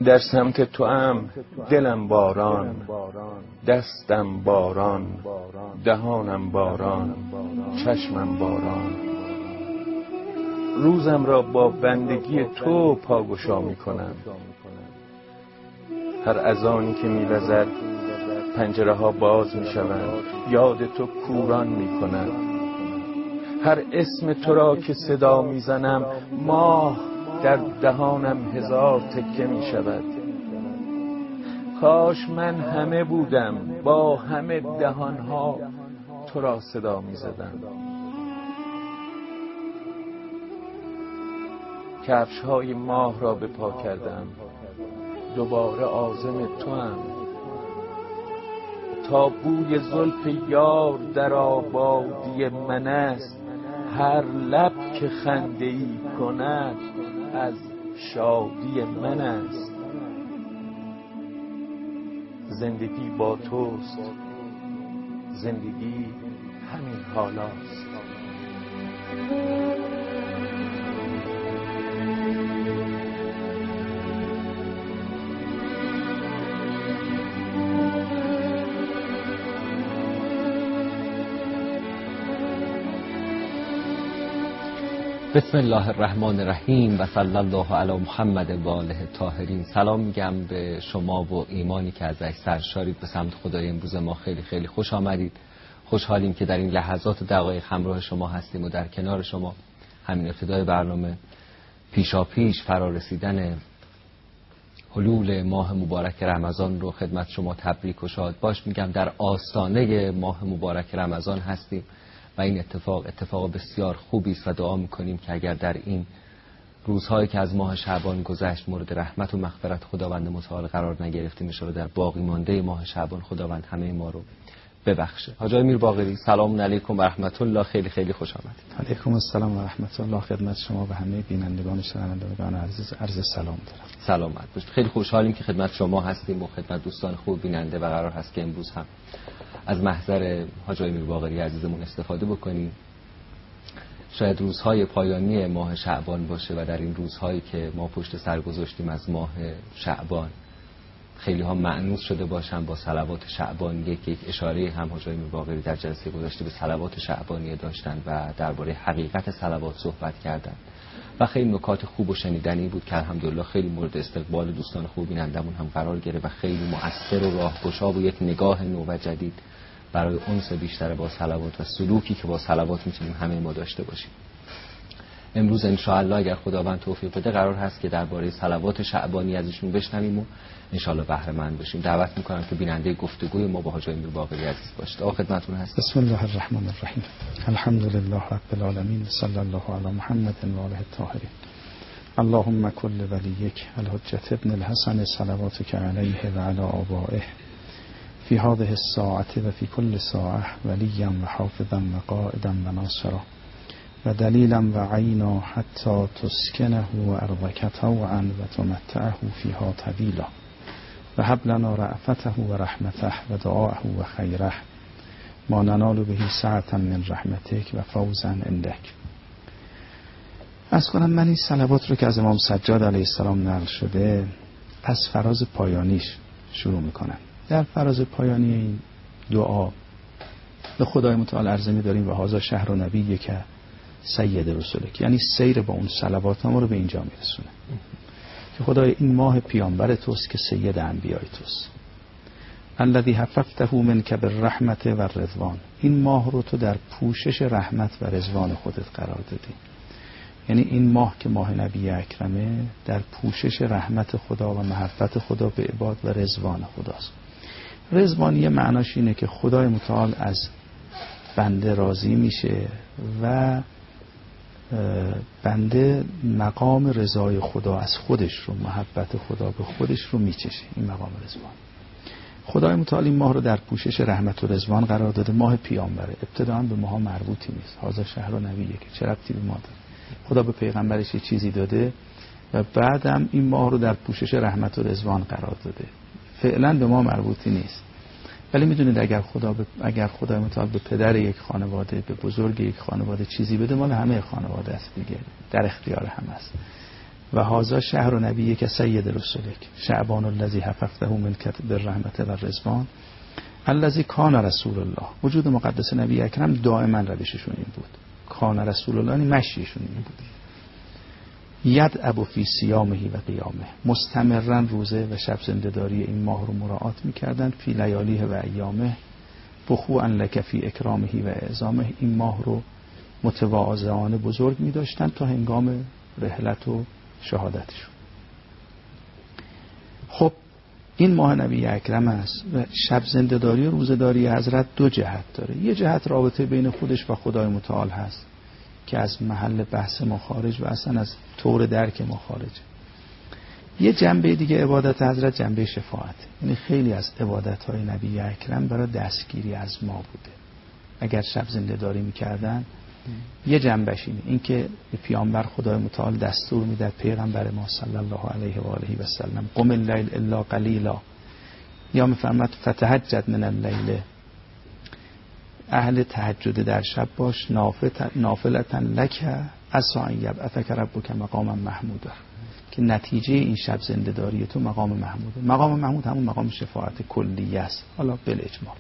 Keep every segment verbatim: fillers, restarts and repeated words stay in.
در سمت تو ام دلم باران، دستم باران، دهانم باران، چشمم باران. روزم را با بندگی تو پاگشا می کنم. هر اذانی که می وزد پنجره ها باز می شوند، یاد تو کوران می کنم. هر اسم تو را که صدا می زنم ماه در دهانم هزار تکه می شود. کاش من همه بودم با همه دهانها تو را صدا می زدم. کفش های ماه را به پا کردم، دوباره عازم تو هم. تا بوی زلف یار در آبادی من است، هر لب که خنده ای کند از شادی من است. زندگی با توست، زندگی همین حالاست. بسم الله الرحمن الرحیم و صلی الله علی محمد و آله الطاهرین. سلام میگم به شما و ایمانی که ازش سرشارید به سمت خدای امروز ما. خیلی خیلی خوش آمدید. خوشحالیم که در این لحظات و دقایق همراه شما هستیم و در کنار شما. همین ابتدای برنامه پیشا پیش فرارسیدن حلول ماه مبارک رمضان رو خدمت شما تبریک و شاد باش میگم. در آستانه ماه مبارک رمضان هستیم و این اتفاق اتفاق بسیار خوبی است و دعا میکنیم که اگر در این روزهایی که از ماه شعبان گذشت مورد رحمت و مغفرت خداوند متعال قرار نگرفتیم، ان شاءالله در باقی مانده ماه شعبان خداوند همه ما رو ببخشه. حاج آقای میر باقری، سلام علیکم و رحمت الله. خیلی خیلی خوش آمدید. علیکم السلام و رحمت الله. خدمت شما و همه بینندگان و شنوندگان عزیز عرض سلام دارم. سلامت باشید. خیلی خوشحالیم که خدمت شما هستیم و خدمت دوستان خوب بیننده و قرار هست که امروز هم از محضر حاج آقای میر باقری عزیزمون استفاده بکنیم. شاید روزهای پایانی ماه شعبان باشه و در این روزهایی که ما پشت سر گذاشتیم از ماه شعبان خیلی ها مأنوس شده باشن با صلوات شعبانی. یک یک اشاره هم حاج آقای میر باقری در جلسه گذشته به صلوات شعبانیه داشتن و درباره حقیقت صلوات صحبت کردن و خیلی نکات خوب و شنیدنی بود که الحمدلله خیلی مورد استقبال دوستان خوب بینندمون هم قرار گرفت و خیلی مؤثر و راهگشا و یک نگاه نو و جدید برای انس بیشتر با صلوات و سلوکی که با صلوات میتونیم همه ما داشته باشیم. امروز ان شاء الله اگر خداوند توفیق بده قرار هست که درباره صلوات شعبانی ازشون بشنویم و ان شاء الله بهره مند بشیم. دعوت میکنم که بیننده گفتگوی ما با حاج آقای میر باقری عزیز باشید. آقا خدمتتون هست. بسم الله الرحمن الرحیم. الحمد لله رب العالمین، صلی الله علی محمد و آله الطاهرین. اللهم کل ولیک الحجة ابن الحسن صلواتک علیه و علی آبائه فی هذه الساعة و فی کل ساعة ولیا و حافظا و قائدا و ناصرا و دلیلا و عینا حتی تسکنه و ارضک طوعا و تمتعه فیها طویلا و هب لنا رأفته و رحمته و دعاءه و خیره ما ننال به سعة من رحمتک و فوزا عندک. از کنم من این صلوات رو که از امام سجاد علیه السلام نقل شده از فراز پایانیش شروع میکنم. در فراز پایانی این دعا به خدای متعال عرضه می‌داریم و هذا شهر و نبی که سید رسولک، یعنی سیر با اون صلوات ما رو به اینجا میرسونه که خدای این ماه پیامبر توست که سید انبیای توست. الذی حففته منک بالرحمت و الرضوان، این ماه رو تو در پوشش رحمت و رضوان خودت قرار دادی. یعنی این ماه که ماه نبی اکرمه در پوشش رحمت خدا و محبت خدا به عباد و رضوان خداست. رضوانیه معناش اینه که خدای متعال از بنده راضی میشه و بنده مقام رضای خدا از خودش رو، محبت خدا به خودش رو میچشه. این مقام رضوان. خدای متعال این ماه رو در پوشش رحمت و رضوان قرار داده. ماه پیامبره، ابتداً به ماها مربوطی نیست. هذا شهر و نبیه که چه ربطی به ما داره؟ خدا به پیغمبرش یه چیزی داده و بعدم این ماه رو در پوشش رحمت و رضوان قرار داده. فعلا به ما مربوطی نیست. ولی میدونید اگر خدا ب... اگر خدای متعال به پدر یک خانواده، به بزرگ یک خانواده چیزی بده، مال همه خانواده است دیگه، در اختیار هم است. و هذا شهر نبیک که سید رسولک شعبان الذی حففته من کتب الرحمت و الرضوان الذی کان رسول الله. وجود مقدس نبی اکرم دائما روششون این بود. کان رسول الله یعنی مشیشون این بود. ید ابو فی صیامه و قیامه، مستمرا روزه و شب زنده‌داری این ماه رو مراعات می‌کردند. فی لیالیه و ایامه بخوعا لک فی اکرامه و اعظامه، این ماه رو متواضعانه بزرگ می‌داشتند تا هنگام رحلت و شهادتشون. خب این ماه نبی اکرم است و شب زنده‌داری و روزه‌داری حضرت دو جهت داره. یه جهت رابطه بین خودش و خدای متعال هست که از محل بحث ما خارج و اصلا از طور درک ما خارج. یه جنبه دیگه عبادت حضرت جنبه شفاعت. یعنی خیلی از عبادت‌های نبی اکرم برای دستگیری از ما بوده. اگر شب زنده‌داری می‌کردن یه جنبش اینه، این که پیامبر خدای متعال دستور میده پیغمبر ما صلی الله علیه و آله و سلم قم اللیل الا قلیلا، یا میفرماد فتهجد من اللیل، اهل تهجد در شب باش، نافلتا لک عسی ان یبعثک ربک مقاما محمودا، که نتیجه این شب زنده‌داری تو مقام محموده. مقام محمود همون مقام شفاعت کلیه است، حالا بالاجمال.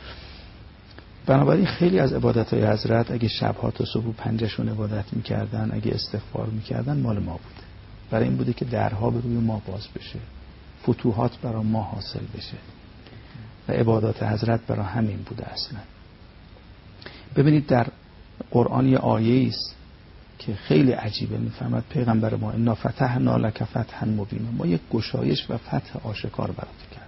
بنابراین خیلی از عبادت‌های حضرت اگه شب‌ها تا صبح پنجشون عبادت می‌کردن، اگه استغفار می‌کردن، مال ما بوده. برای این بوده که درها به روی ما باز بشه، فتوحات برای ما حاصل بشه و عبادات حضرت برای همین بوده اصلا. ببینید در قرآن یه آیه است که خیلی عجیبه، می‌فرماد پیغمبر ما انا فتحنا لک فتحا مبینا، ما یک گشایش و فتح آشکار برات کردیم.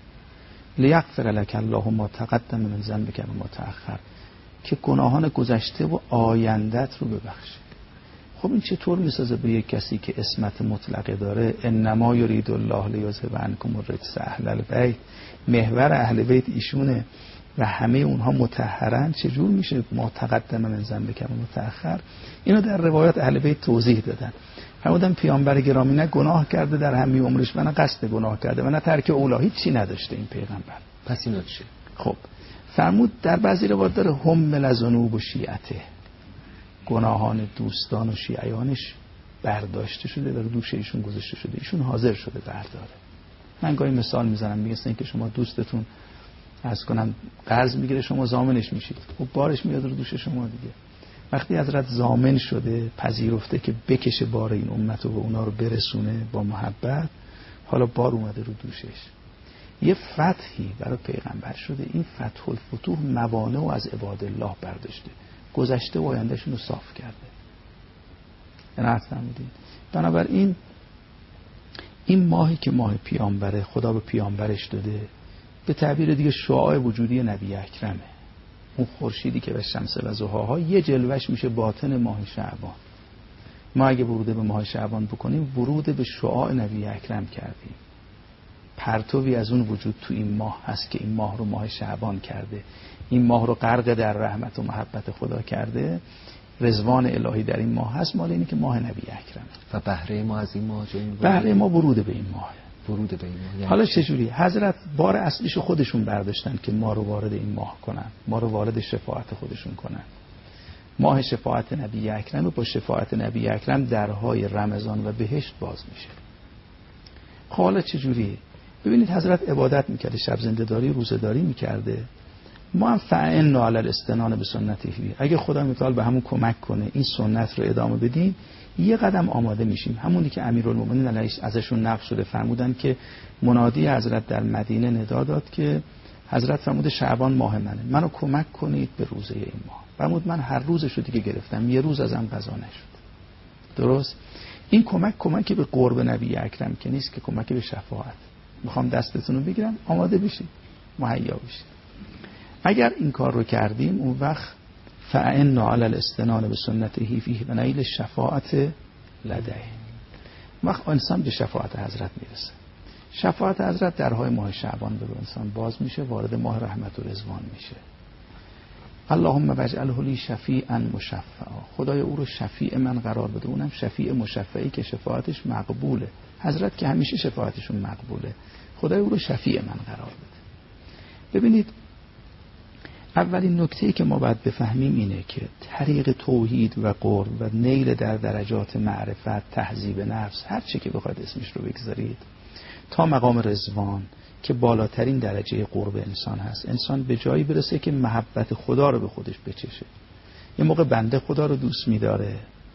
لیغفر لک الله ما تقدم من ذنبک و ما تأخر، که گناهان گذشته و آیندت رو ببخشه. خب این چطور میسازه به یک کسی که عصمت مطلقه داره؟ انما یرید الله لیذهب عنکم الرجس اهل البیت، محور اهل بیت ایشونه و همه اونها مطهرن. چجور میشه ما تقدم من ذنبک و ما تأخر؟ اینو در روایات اهل بیت توضیح دادن. فرمودن پیامبر گرامی نه گناه کرده در همه عمرش و نه قصد گناه کرده و نه ترک اولا، هیچ چی نداشته این پیغمبر. پس اینا چیه؟ خب فرمود در بعضی روایات داره هم مل ذنوب و شیعته، گناهان دوستان و شیعیانش برداشته شده، در دوش ایشون گذاشته شده، ایشون حاضر شده برداره. من گاهی مثال میزنم، میگم که شما دوستتون عرض کنم قرض میگیره، شما ضامنش میشید، خب بارش میاد رو دوش شما دیگه. وقتی حضرت ضامن شده، پذیرفته که بکشه بار این امت و به اونا رو برسونه با محبت، حالا بار اومده رو دوشش. یه فتحی برای پیغمبر شده، این فتح الفتوح موانع و از عباد الله برداشته، گذشته و آیندهشون رو صاف کرده. نه فهمیدین؟ بنابراین این ماهی که ماه پیامبره، خدا به پیامبرش داده، به تعبیر دیگه شعاع وجودی نبی اکرمه. اون خورشیدی که به شمس و ضحاها یه جلوش میشه باطن ماه شعبان. ما اگه ورود به ماه شعبان بکنیم، ورود به شعاع نبی اکرم کردیم. پرتوی از اون وجود تو این ماه هست که این ماه رو ماه شعبان کرده، این ماه رو غرق در رحمت و محبت خدا کرده. رضوان الهی در این ماه هست، مال اینه که ماه نبی اکرم. و بهره ما از این ماه جایی؟ بهره ما ورود به این ماه. ورود به این ماه یعنی حالا چجوری؟ حضرت بار اصلیشو خودشون برداشتن که ما رو وارد این ماه کنن، ما رو وارد شفاعت خودشون کنن. ماه شفاعت نبی اکرم و با شفاعت نبی اکرم درهای رمضان و بهشت باز میشه. حالا چجوری؟ ببینید حضرت عبادت میکرده، شب زنده‌داری، روزه‌داری میکرده. ما هم فعنا علی الاستنان به سنته، اگه خدا متعال به همون کمک کنه این سنت رو ادامه بدیم، یه قدم آماده میشیم. همونی که امیرالمومنین علیه ازشون نقل شده، فرمودن که منادی حضرت در مدینه ندا داد که حضرت فرموده شعبان ماه منه، منو کمک کنید به روزه این ماه. فرمود من هر روزشو دیگه گرفتم، یه روز ازم قضا نشد. درست؟ این کمک کمکی به قرب نبی اکرم که نیست، که کمکی به شفاعت. میخوام دستتون رو بگیرم، آماده بشید، مهیا بشید. اگر این کار رو کردیم، اون وقت فعنا علی الاستنان به سنته فیه و نیل شفاعت لدیه. وقت انسان به شفاعت حضرت میرسه. شفاعت حضرت درهای ماه شعبان به انسان باز میشه، وارد ماه رحمت و رضوان میشه. اللهم واجعله لی شفیعا مشفعا، خدای او رو شفیع من قرار بده، اونم شفیع مشفعی که شفاعتش مقبوله. حضرت که همیشه شفاعتشون مقبوله، خدای او رو شفیع من قرار بده. ببینید اولین نکته‌ای که ما باید بفهمیم اینه که طریق توحید و قرب و نیل در درجات معرفت، تهذیب نفس، هر چی که بخواید اسمش رو بگذارید، تا مقام رضوان که بالاترین درجه قرب انسان هست، انسان به جایی برسه که محبت خدا رو به خودش بچشه. یه موقع بنده خدا رو دوست می‌داره،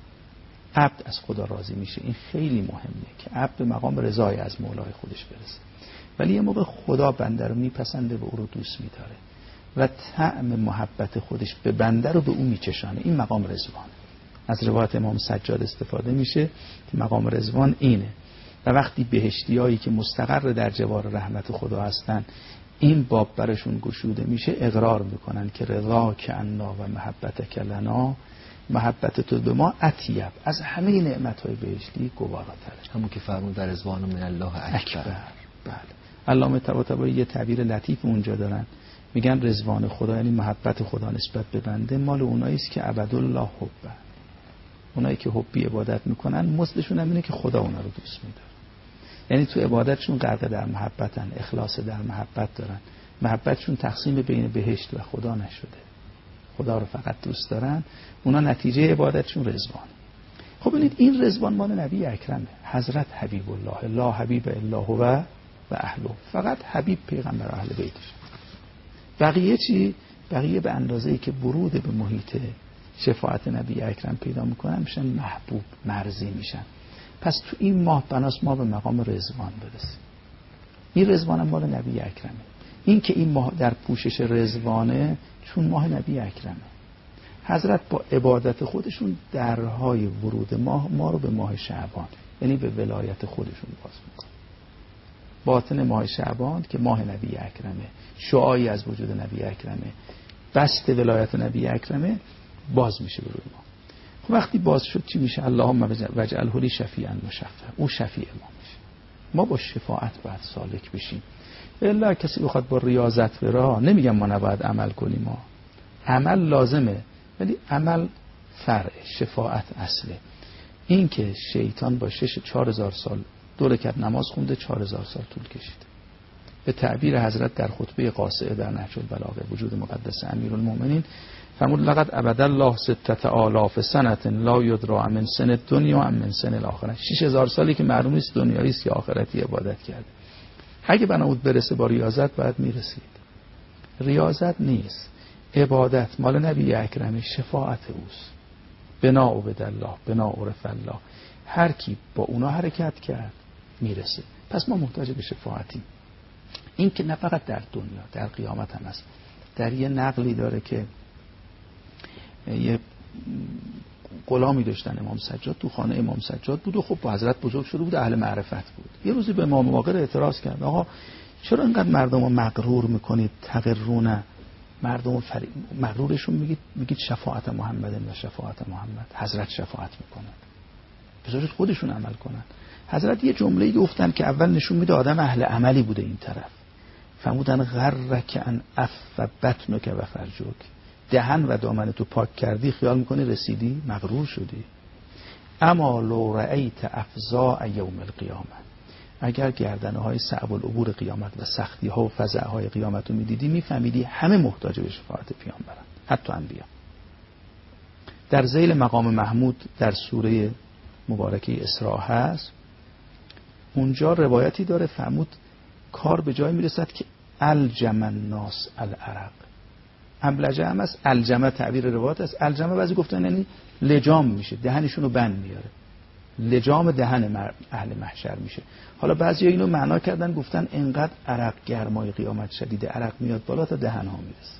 عبد از خدا راضی میشه. این خیلی مهمه که عبد به مقام رضای از مولای خودش برسه. ولی یه موقع خدا بنده رو میپسنده و او رو دوست می‌داره و طعم محبت خودش به بنده رو به او میچشانه. این مقام رضوان. از روایت امام سجاد استفاده میشه که مقام رضوان اینه. و وقتی بهشتیایی که مستقر در جوار رحمت خدا هستن این باب برشون گشوده میشه، اقرار میکنن که رضا که انا و محبت کلنا، محبت تو به ما اطیب، از همه نعمتهای بهشتی گواراتره. همون که فرمود در رضوان من الله اکبر. اکبر. بله. علامه طباطبایی یه تعبیر لطیف اونجا دارن، میگن رضوان خدا یعنی محبت خدا نسبت به بنده مال اونایی است که عبدالله حبه، اونایی که حبی عبادت میکنن مزدشون هم اینه که خدا اونا رو دوست میداره. یعنی تو عبادتشون غرق در محبتن، اخلاص در محبت دارن، محبتشون تقسیم بین بهشت و خدا نشده، خدا رو فقط دوست دارن. اونا نتیجه عبادتشون رضوان. خب ببینید این رضوان مال نبی اکرمه، حضرت حبیب الله، لا حبیب الا هو و اهله. فقط حبیب پیغمبر اهل بیتش. بقیه چی؟ بقیه به اندازه‌ای که ورود به محیط شفاعت نبی اکرم پیدا میکنن میشن محبوب، مرضی میشن. پس تو این ماه بناس ما به مقام رضوان برسیم. این رضوان هم مال نبی اکرمه. این که این ماه در پوشش رضوانه چون ماه نبی اکرمه. حضرت با عبادت خودشون درهای ورود ماه ما رو به ماه شعبان، یعنی به ولایت خودشون باز میکنن. باطن ماه شعبان که ماه نبی اکرمه، شعاعی از وجود نبی اکرمه، بست ولایت نبی اکرمه، باز میشه به روی ما. خب وقتی باز شد چی میشه؟ اللهم وجعله لی شفیعا مشفع، او شفیع ما میشه. ما با شفاعت باید سالک بشیم. الا کسی بخواد با ریاضت بره، نمیگم ما نباید عمل کنیم، ما عمل لازمه ولی عمل فرع، شفاعت اصله. این که شیطان با شش چهار هزار سال دو رکعت نماز خونده، چهار هزار سال طول کشید. به تعبیر حضرت در خطبه قاصعه در نهج البلاغه، وجود مقدس امیرالمومنین، فرمود لقد عبد الله ستة آلاف سنة لا یدری من سن الدنیا ام من سن الاخره. شش هزار سالی که معلوم نیست دنیایی است یا آخرتی عبادت کرده. اگه بنابود برسه با ریاضت باید میرسید. ریاضت نیست، عبادت مال نبی اکرم، شفاعت اوست. بنا عبد الله، بنا عرف الله. هر کی با اونا حرکت کرد میرسه. پس ما محتاج به شفاعتیم. این که نه فقط در دنیا، در قیامت هم هست. در یه نقلی داره که یه غلامی داشتن امام سجاد، تو خانه امام سجاد بود و خب با حضرت بزرگ شده بود، اهل معرفت بود. یه روزی به امام باقر اعتراض کرد، آقا چرا اینقدر مردم رو مغرور میکنید؟ تغرونه مردم فری... مغرورشون میگید میگید شفاعت محمد و شفاعت محمد. حضرت شفاعت میکنن، بذارید خودشون عمل کنن. حضرت یه جمله‌ای گفتن که اول نشون میده آدم اهل عملی بوده این طرف. فرمودن غرک ان اف بطنک و فرجک، دهن و دامن تو پاک کردی خیال میکنی رسیدی، مغرور شدی. اما لو رأیت افزاع یوم القیامه، اگر گردنه های صعب العبور قیامت و سختی ها و فزع های قیامت رو میدیدی میفهمیدی همه محتاج به شفاعت پیامبرن، حتی انبیا. در ذیل مقام محمود در سوره مبارکه اسراء هست، اونجا روایتی داره فرمود کار به جای میرسد که الجم الناس العرق. ابلجه هم از الجمه تعبیر روایت است. الجمه بعضی گفتن یعنی لجام میشه، دهنشون رو بند میاره، لجام دهن اهل محشر میشه. حالا بعضی اینو معنا کردن گفتن انقدر عرق، گرمای قیامت شدید، عرق میاد بالا تا دهن ها میرسه.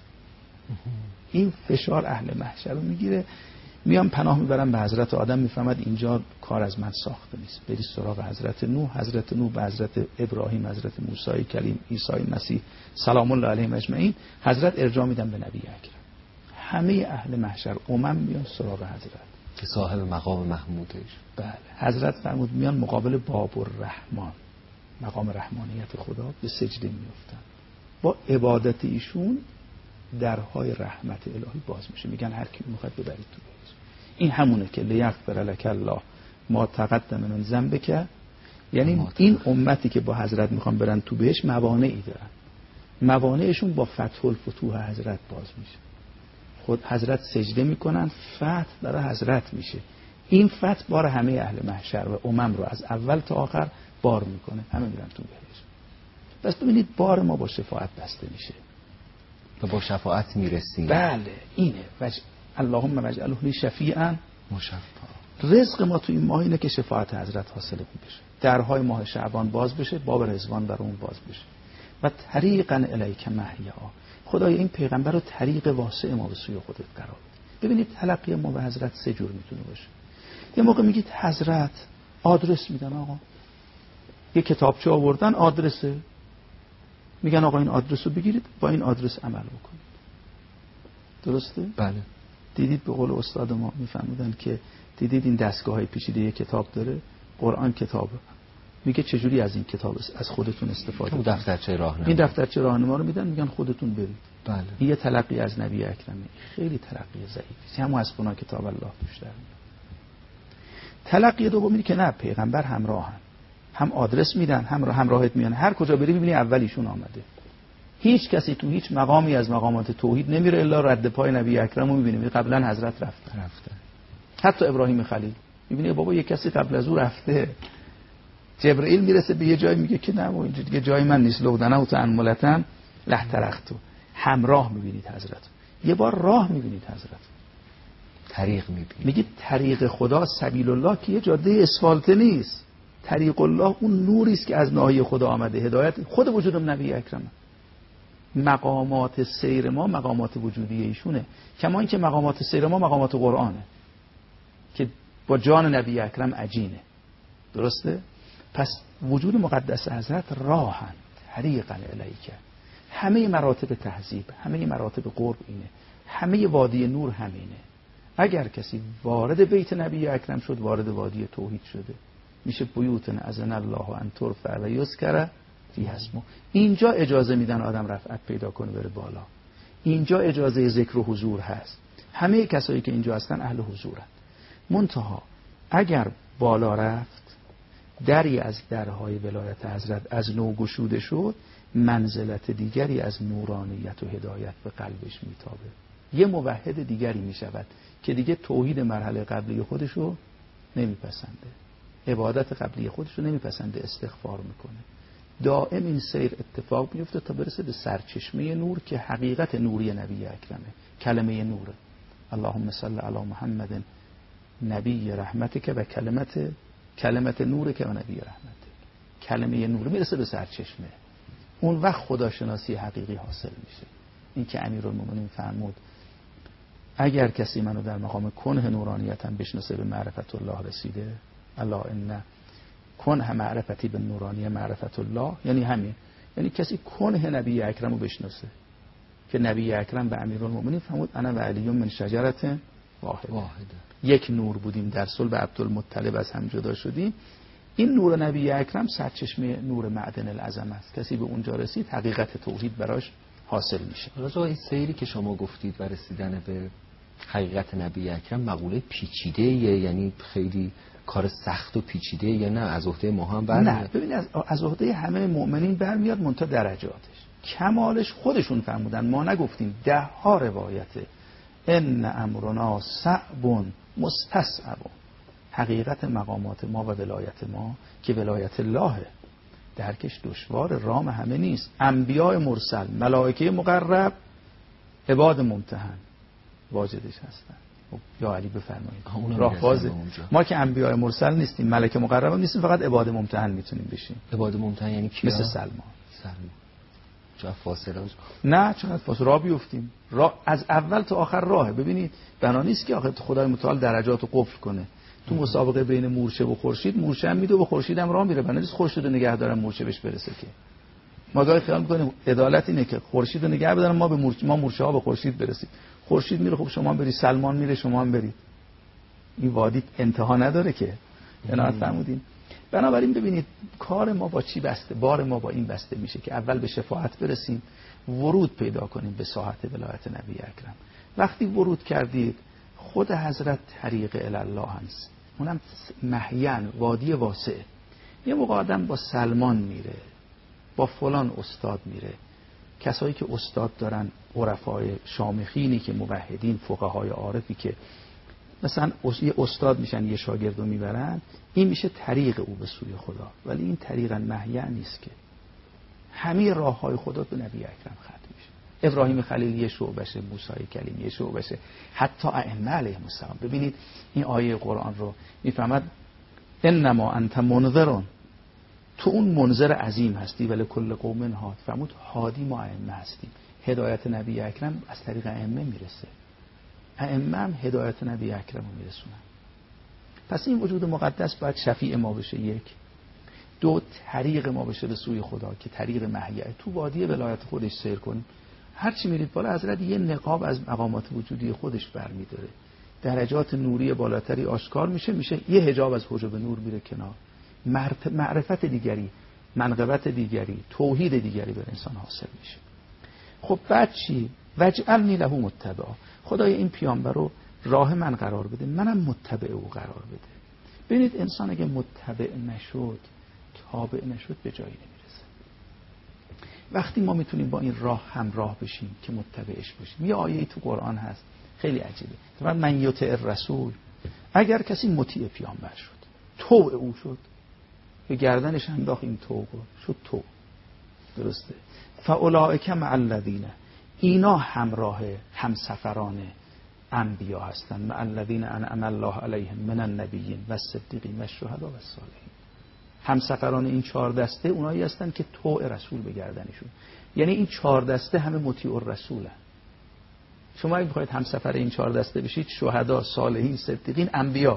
این فشار اهل محشر رو میگیره. میام پناه میبرم به حضرت آدم، میفهمد اینجا کار از من ساخته نیست، برید سراغ حضرت نوح. حضرت نوح به حضرت ابراهیم، حضرت موسی کلیم، عیسی مسیح سلام الله علیهم اجمعین، حضرت ارجاع میدن به نبی اکرم. همه اهل محشر امم میان سراغ حضرت که صاحب مقام محمودش. بله. حضرت فرمود میان مقابل باب الرحمن، مقام رحمانیت خدا، به سجده میفتن. با عبادت ایشون درهای رحمت الهی باز میشه. میگن هر کی میخواد ببرید تو بهشت. این همونه که لیغفر لک الله ما تقدم من ذنبک، یعنی این امتی که با حضرت میخوان برن تو بهشت موانعی دارن. موانعشون با فتح الفتوح حضرت باز میشه. خود حضرت سجده میکنن، فتح برای حضرت میشه. این فتح بار همه اهل محشر و امم رو از اول تا آخر بار میکنه، همه میرن تو بهشت. بس ببینید بار ما با شفاعت بسته میشه و با شفاعت میرسیم. بله اینه وج... اللهم وجعله لی شفیعا مشفع. رزق ما تو این ماه اینه که شفاعت حضرت حاصل بشه، درهای ماه شعبان باز بشه، باب رضوان برامون باز بشه. و طریقا الیک محیا، خدای این پیغمبر رو طریق واسع ما به سوی خودت قرار بده. ببینید تلقی ما به حضرت سه جور میتونه باشه. یه موقع میگید حضرت آدرس میدن، آقا یه کتابچه آوردن آدرسه، میگن آقا این آدرس رو بگیرید با این آدرس عمل بکنید. درسته؟ بله. دیدید به قول استاد ما میفهمیدن که دیدید این دستگاه های پیچیده یه کتاب داره، قرآن کتابه، میگه چجوری از این کتاب از خودتون استفاده کنید. دفترچه راهنما، این دفترچه راهنما رو میدن، میگن خودتون برید. بله. این یه تلقی از نبی اکرمه، خیلی تلقی ضعیفی، همون از خنا کتاب الله توش در میاد. تلقی دومی که نه پیغمبر همراهن، هم آدرس میدن، هم همراهت میان، هر کجا بری میبینی اولیشون آمده. هیچ کسی تو هیچ مقامی از مقامات توحید نمیره الا رد پای نبی اکرم رو میبینیم. قبلا حضرت رفته رفته حتی ابراهیم خلیل میبینی بابا یه کسی قبل از او رفته. جبرئیل میرسه به یه جای میگه که نه اینجا دیگه جای من نیست، لودنه و تأملتن لحترختو. همراه میبینید حضرت، یه بار راه میبینید حضرت، طریق میبینید. میگید طریق خدا سبیل الله که یه جاده اسفالته نیست. طریق الله اون نوری است که از ناحیه خدا آمده، هدایت خود وجودم نبی اکرمه. مقامات سیر ما مقامات وجودی ایشونه، کما اینکه مقامات سیر ما مقامات قرآنه که با جان نبی اکرم عجینه. درسته؟ پس وجود مقدس حضرت راهن، طریقا الیک. همه مراتب تهذیب، همه مراتب قرب اینه، همه وادی نور همینه. اگر کسی وارد بیت نبی اکرم شد وارد وادی توحید شده، میشه بیوتن اذن الله ان ترفع و یذکر فی اسمه. اینجا اجازه میدن آدم رفعت پیدا کنه بره بالا، اینجا اجازه ذکر و حضور هست. همه کسایی که اینجا هستن اهل حضورن. منتها اگر بالا رفت دری از درهای ولایت حضرت از نو گشوده شد، منزلت دیگری از نورانیت و هدایت به قلبش میتابه. یه موحد دیگری میشود که دیگه توحید مرحله قبلی خودشو نمیپسنده، عبادت قبلی خودشو نمیپسنده، استغفار میکنه. دائم این سیر اتفاق میفته تا برسه به سرچشمه نور که حقیقت نوری نبی اکرمه، کلمه نوره. اللهم صل علی محمد نبی رحمتک و کلمت کلمت نور که و نبی رحمتک، کلمه نور میرسه به سرچشمه. اون وقت خداشناسی حقیقی حاصل میشه. این که امیرالمومنین فرمود اگر کسی منو در مقام کنه نورانیتم بشناسه به معرفت الله رسیده. الله ان کنه معرفتی به نورانیه معرفت الله، یعنی همین، یعنی کسی کنه نبی اکرم رو بشناسه که نبی اکرم به امیرالمومنین فرمود انا و علی من شجرة واحده. یک نور بودیم در صلب عبدالمطلب از هم جدا شدیم. این نور نبی اکرم سرچشمه نور معدن العظمه است. کسی به اونجا رسید حقیقت توحید براش حاصل میشه. راجع این سیری که شما گفتید و رسیدن به حقیقت نبی اکرم مقوله پیچیده، یعنی خیلی کار سخت و پیچیده، یا نه از عهده ما هم برمیاد؟ نه ببینید از از عهده همه مؤمنین برمیاد، منتها درجاتش کمالش خودشون فرمودن، ما نگفتیم. ده ها روایته ان امرنا صعب مستصعب. حقیقت مقامات ما و ولایت ما که ولایت اللهه، درکش دشوار، رام همه نیست. انبیاء مرسل، ملائکه مقرب، عباد ممتحن واجدش هستن. یا علی بفرمایید راه بازه. ما که انبیاء مرسل نیستیم، ملائکه مقرب نیستیم، فقط عباد ممتحن میتونیم بشیم. عباد ممتحن یعنی کیا؟ مثل سلمان. سلمان چقدر فاصله؟ نه چقدر فاصله، راه بیفتیم. راه از اول تا آخر راهه. ببینید بنا نیست که آخه خدای متعال درجات رو قفل کنه. تو مسابقه بین مورچه و خورشید، مورچه هم میده و خورشید هم راه میره، بنا نیست خورشید رو نگه دارن مورچه بهش برسه. که ما گاهی خیال میکنیم عدالت اینه که خورشید رو نگه بدارن ما به مورچه، ما مورچه ها به خورشید برسیم. خورشید میره خب شما هم برید، سلمان میره شما هم برید. این وادی انتها نداره که. عنایت فرمودین. بنابراین ببینید کار ما با چی بسته، بار ما با این بسته میشه که اول به شفاعت برسیم، ورود پیدا کنیم به ساحت ولایت نبی اکرم. وقتی ورود کردید خود حضرت طریق الله هست، اونم محین وادی واسع. یه موقع آدم با سلمان میره، با فلان استاد میره، کسایی که استاد دارن، عرفای شامخینی که موحدین، فقهای عارفی که مثلا یه استاد میشن یه شاگرد رو میبرن، این میشه طریق او به سوی خدا. ولی این طریق محیع نیست که همه راه های خدا به نبی اکرم ختم میشه. ابراهیم خلیل یه شعبشه، موسی کلیم یه شعبشه، حتی ائمه علیهم السلام. ببینید این آیه قرآن رو میفهمد انما انت منذرون، تو اون منذر عظیم هستی، ولی کل قوم هاد. فرمود هادی ما ائمه هستیم. هدایت نبی اکرم از طریق ائمه میرسه، ائمه هم هدایت نبی اکرم رو میرسونن. پس این وجود مقدس باید شفیع ما بشه، یک. دو، طریق ما بشه به سوی خدا که طریق محیع. تو وادی ولایت خودش سیر کنیم، هر چی میرید بالا حضرت یه نقاب از مقامات وجودی خودش برمی‌داره، درجات نوری بالاتری آشکار میشه، میشه یه حجاب از حجاب نور میره کنار، معرفت دیگری، منقبت دیگری، توحید دیگری به انسان حاصل میشه. خب بعد چی؟ وجعلنی له متبعا، خدای این پیامبر رو راه من قرار بده، منم متبع او قرار بده. ببینید انسان اگه متبع نشد، تابع نشد، به جایی نمیرسه. وقتی ما میتونیم با این راه همراه بشیم که متبعش باشیم. یه آیه تو قرآن هست خیلی عجیبه، مثلا من یطع الرسول، اگر کسی مطیع پیامبر شد، طوع او شد، به گردنش انداخت این طوع شد طوع، درسته؟ فاولئک مع الذین، اینا همراه همسفران انبیا هستند، مع الذین انعم الله علیهم من النبیین و الصدیقین و الشهداء و الصالحین. همسفران این چهار دسته اونایی هستند که طوع رسول به گردنشون، یعنی این چهار دسته همه مطیع الرسولن. شما اگه بخواید همسفر این چهار دسته بشید، شهدا، صالحین، صدیقین، انبیا،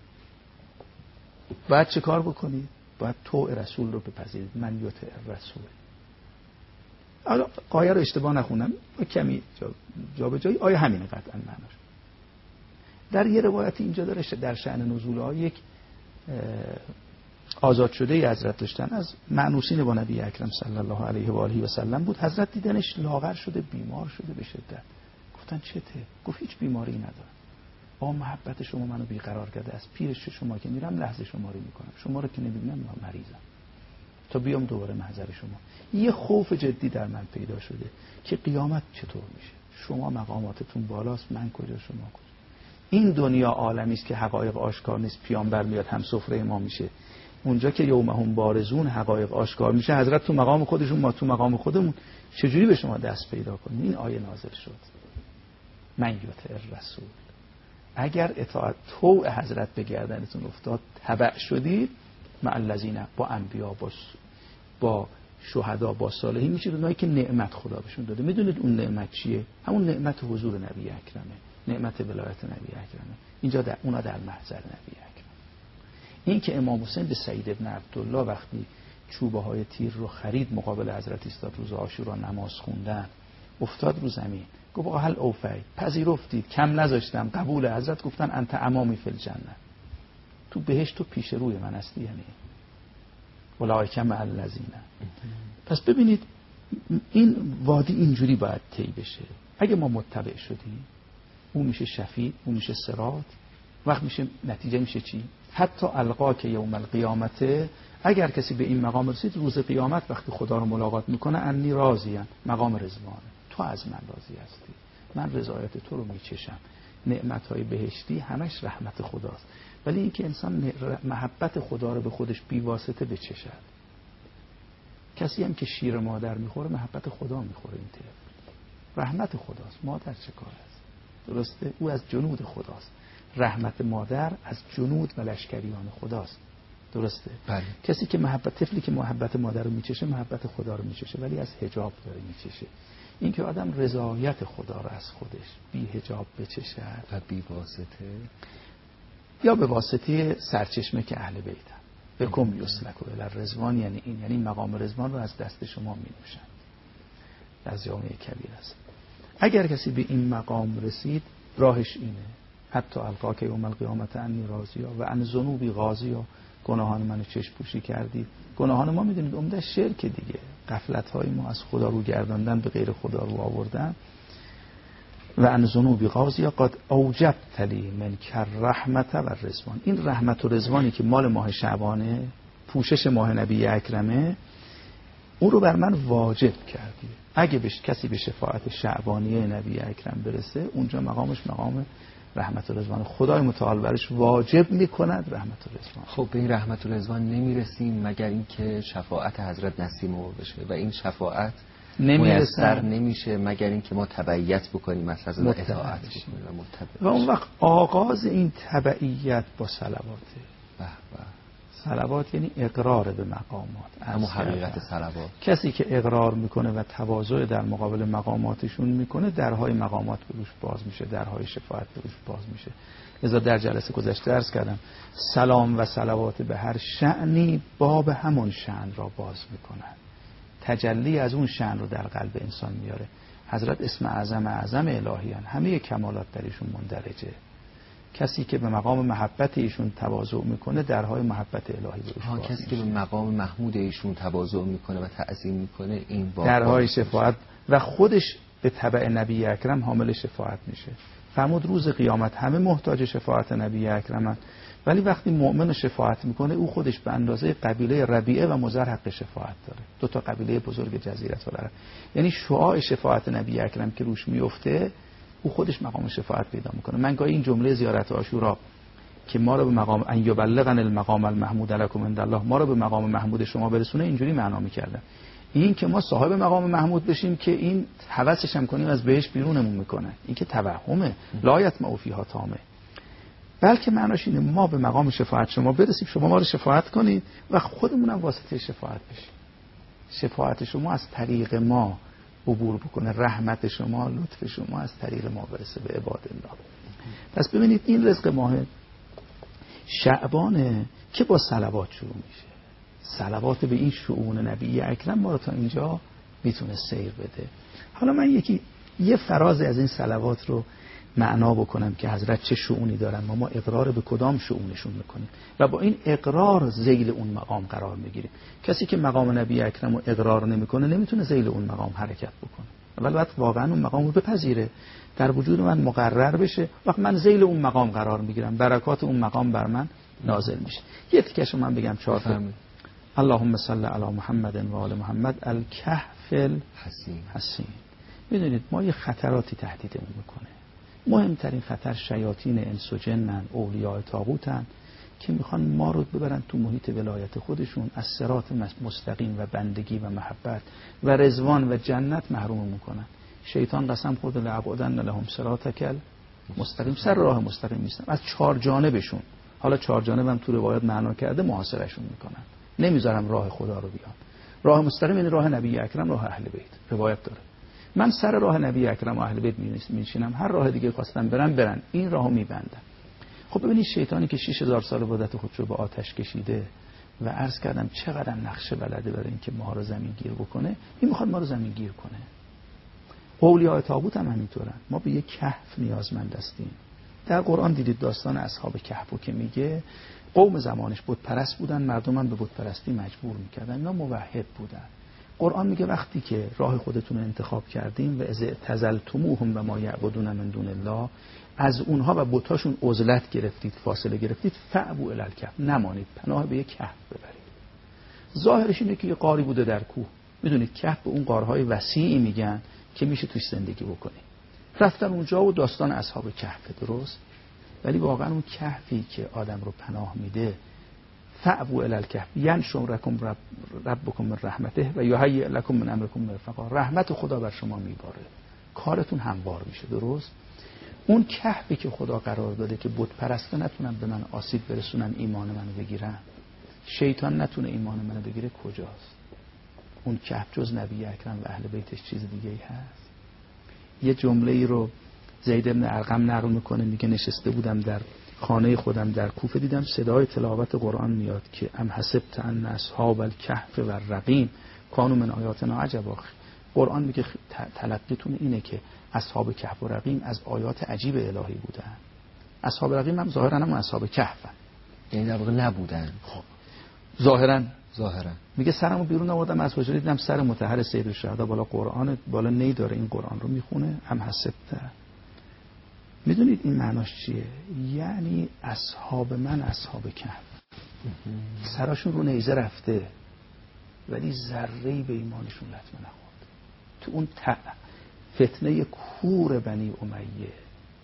باید چه کار بکنید؟ باید طوع رسول رو بپذیرید. من یطع الرسول. حالا آیه رو اشتباه نخونم، کمی جا به جایی آیه همینه قطعا معناش. در یه روایتی اینجا داره در شأن نزول ها، یک آزاد شده ای حضرت داشتن از مأنوسین با نبی اکرم صلی الله علیه و آله و سلم بود. حضرت دیدنش لاغر شده، بیمار شده به شدت. گفتن چته؟ گفت هیچ بیماری ندارم، با محبت شما منو بیقرار کرده، از پیرش شما که میرم لحظه شماری میکنم، شما رو که نمیبینم مریضم تا بیام دوباره محضر شما. یه خوف جدی در من پیدا شده که قیامت چطور میشه، شما مقاماتتون بالاست، من کجا، شما کجا. این دنیا عالمی است که حقایق آشکار نیست، پیامبر میاد هم سفره ما میشه. اونجا که یومهم بارزون حقایق آشکار میشه، حضرت تو مقام خودشون، ما تو مقام خودمون، چجوری به شما دست پیدا کنیم؟ این آیه نازل شد، من یطع الرسول. اگر اطاعت طوع حضرت به گردنتون افتاد، تبع شدید، مع الذین، با انبیا، با با شهدا، با صالحین میشه، اونایی که نعمت خدا بهشون داده. میدونید اون نعمت چیه؟ همون نعمت حضور نبی اکرمه، نعمت ولایت نبی اکرمه. اینجا در اونا در محضر نبی اکرم. این که امام حسین به سعید ابن عبدالله وقتی چوبه های تیر رو خرید، مقابل حضرت ایستاد، روز عاشورا نماز خوندن، افتاد رو زمین، گفت آقا هل اوفی، پذیرفتید، کم نذاشتم، قبول. حضرت گفتن انت امامی فی الجنه، تو بهشت تو پیش روی من هستی، یعنی اولئک مع الذین. پس ببینید این وادی اینجوری باید طی بشه. اگه ما متبع شدیم، اون میشه شفیع، اون میشه صراط، وقت میشه نتیجه میشه چی؟ حتی القاک یوم القیامت، اگر کسی به این مقام رسید، روز قیامت وقتی خدا رو ملاقات میکنه، انی راضیم، مقام رضوانه، تو از من راضی هستی، من رضایت تو رو میچشم. نعمتهای بهشتی همش رحمت خداست، ولی اینکه انسان محبت خدا رو به خودش بی واسطه بچشد. کسی هم که شیر مادر میخوره، محبت خدا میخوره. این طرف رحمت خداست، مادر چه کار است؟ درسته؟ او از جنود خداست. رحمت مادر از جنود و لشکریان خداست. درسته؟ بله. کسی که محبت، طفلی که محبت مادر رو میچشه، محبت خدا رو میچشه، ولی از حجاب داره میچشه. این که آدم رضایت خدا رو از خودش بی حجاب بچشه و بی واسطه، یا به واسطه سرچشمه که اهل بیتن، بکم یسلک و الرضوان، یعنی این، یعنی مقام رضوان رو از دست شما می نوشن. از جامعه کبیر است. اگر کسی به این مقام رسید، راهش اینه، حتی القاک یوم القیامت انی راضیا و عن ذنوبی غاضیا، گناهان منو چشم پوشی کردید. گناهان ما میدونید عمده شرک دیگه، غفلت های ما از خدا رو گرداندن، به غیر خدا رو آوردن. و عن ذنوبی غاضیا قد اوجبت لی منک الرحمت و الرضوان. این رحمت و رضوانی که مال ماه شعبانه، پوشش ماه نبی اکرمه، اون رو بر من واجب کردی. اگه بهش کسی به شفاعت شعبانیه نبی اکرم برسه، اونجا مقامش مقام رحمت و رضوان، خدای متعال برش واجب میکند رحمت و رضوان. خب به این رحمت و رضوان نمیرسیم مگر اینکه شفاعت حضرت نصیب ما بشه، و این شفاعت میسر نمیشه مگر اینکه ما تبعیت بکنیم از حضرت، اطاعت بکنیم و متبع. و اون وقت آغاز این تبعیت با صلواته. به به. صلوات یعنی اقرار به مقامات، اما حقیقت صلوات. کسی که اقرار میکنه و تواضع در مقابل مقاماتشون میکنه، درهای مقامات به روش باز میشه، درهای شفاعت به روش باز میشه. لذا در جلسه گذشته عرض کردم سلام و صلوات به هر شأنی باب همون شأن را باز میکنن، تجلی از اون شأن رو در قلب انسان میاره. حضرت اسم اعظم اعظم الهیان، همه کمالات در ایشون مندرجه. کسی که به مقام محبت ایشون تواضع میکنه، درهای محبت الهی بهش باز کسی میشه. که به مقام محمود ایشون تواضع میکنه و تعظیم میکنه، این درهای شفاعت و خودش به تبع نبی اکرم حامل شفاعت میشه. فرمود روز قیامت همه محتاج شفاعت نبی اکرمن، ولی وقتی مؤمن شفاعت میکنه، او خودش به اندازه قبیله ربیعه و مضر حق شفاعت داره. دو تا قبیله بزرگ جزیره العرب. یعنی شعاع شفاعت نبی اکرم که روش میفته، او خودش مقام شفاعت پیدا میکنه. من گاهی این جمله زیارت عاشورا که ما رو به مقام ان یبلغن المقام المحمود لکم عند الله، ما رو به مقام محمود شما برسونه، اینجوری معنا میکردن. این که ما صاحب مقام محمود بشیم که این هوسش هم کنیم از بهش بیرونمون میکنه، این که توهمه، لایت معفیها تامه. بلکه معناش اینه ما به مقام شفاعت شما برسیم، شما ما رو شفاعت کنید و خودمونم واسطه شفاعت بشیم. شفاعت شما از طریق ما عبور بکنه، رحمت شما، لطف شما از طریق ما برسه به عباد الله. پس ببینید این رزق ماه شعبانه که با صلوات شروع میشه. صلوات به این شؤون نبی اکرم ما رو تا اینجا میتونه سیر بده. حالا من یکی یه فراز از این صلوات رو معنا بکنم که حضرت چه شؤونی دارن، ما ما اقرار به کدام شؤونشون میکنیم و با این اقرار ذیل اون مقام قرار میگیریم. کسی که مقام نبی اکرم رو اقرار نمیکنه نمیتونه ذیل اون مقام حرکت بکنه، ولی باید واقعا اون مقام رو بپذیره، در وجود من مقرر بشه. وقت من ذیل اون مقام قرار میگیرم، برکات اون مقام بر من نازل میشه. یه تیکشو من بگم چهار تا. اللهم صل علی محمد و آل محمد الکهف الحسین حسین. میدونید ما یه خطراتی تهدیدمون میکنه. مهمترین خطر شیاطین انس و جنن، اولیاء طاغوتن که میخوان ما رو ببرن تو محیط ولایت خودشون، از صراط مستقیم و بندگی و محبت و رضوان و جنت محروم میکنن. شیطان قسم خورده لأقعدن لهم صراطک مستقیم، سر راه مستقیم نیستن، از چهار جانبشون، حالا چهار جانبم تو روایت معنا کرده، محاصرهشون میکنن، نمیذارم راه خدا رو بیان. راه مستقیم یعنی راه نبی اکرم، راه اهل بیت. روایت داره من سر راه نبی اکرم و اهل بیت میشینم، هر راه دیگه خواستم برن برن، این راهو میبندم. خب ببینید شیطانی که شش هزار سال بودت خودش رو به آتش کشیده و عرض کردم چقدر نقشه بلده برای اینکه ما رو زمین گیر بکنه، این میخواد ما رو زمین گیر کنه. اولیاء طاغوت هم همینطورن. ما به یک کهف نیازمند هستیم. در قرآن دیدید داستان اصحاب کهفو که میگه قوم زمانش بت پرست بودن، مردم هم به بت پرستی مجبور میکردن، اینا موحد بودن. قرآن میگه وقتی که راه خودتون رو انتخاب کردیم و از اعتزلتموهم و ما یعبدون من دون الله، از اونها و بتاشون عزلت گرفتید، فاصله گرفتید، فعبوا الی الکهف، نمانید، پناه به یک کهف ببرید. ظاهرش اینه که یه غاری بوده در کوه. میدونید کهف به اون غارهای وسیعی میگن که میشه توش زندگی بکنی. رفتن اونجا و داستان اصحاب کهف درست، ولی واقعا اون کهفی که آدم رو پناه میده، فعبوا الی الکهف ینشر لکم رب ربکم من رحمته و یهیئ لکم من امرکم مرفقا. رحمت خدا بر شما میباره، کارتون هموار میشه درست. اون کهفی که خدا قرار داده که بت پرسته نتونن به من آسیب برسونن، ایمان منو بگیرن، شیطان نتونه ایمان منو بگیره، کجاست؟ اون کهف جز نبی اکرم و اهل بیتش چیز دیگه ای هست؟ یه جمله ای رو زید بن ارقم نقل میکنه، میگه نشسته بودم در خانه خودم در کوفه، دیدم صدای تلاوت قرآن میاد که ام حسبت ان اصحاب الکهف و الرقیم کانوا من آیاتنا عجبا. قرآن میگه تلقیتون اینه که اصحاب کهف و رقیم از آیات عجیب الهی بودن. اصحاب رقیم هم ظاهرا هم اصحاب کهفن، یعنی در واقع نبودن. خب ظاهرا ظاهرا میگه سرمو بیرون آوردم از حجره، دیدم سر مطهر سید الشهدا بالا قرآن، بالا نی داره، این قرآن رو میخونه. ام حسبت، میدونید این معناش چیه؟ یعنی اصحاب من اصحاب کهف، سراشون رو نیزه رفته ولی ذره‌ای به ایمانشون لطمه نخورد. تو اون فتنه کور بنی امیه،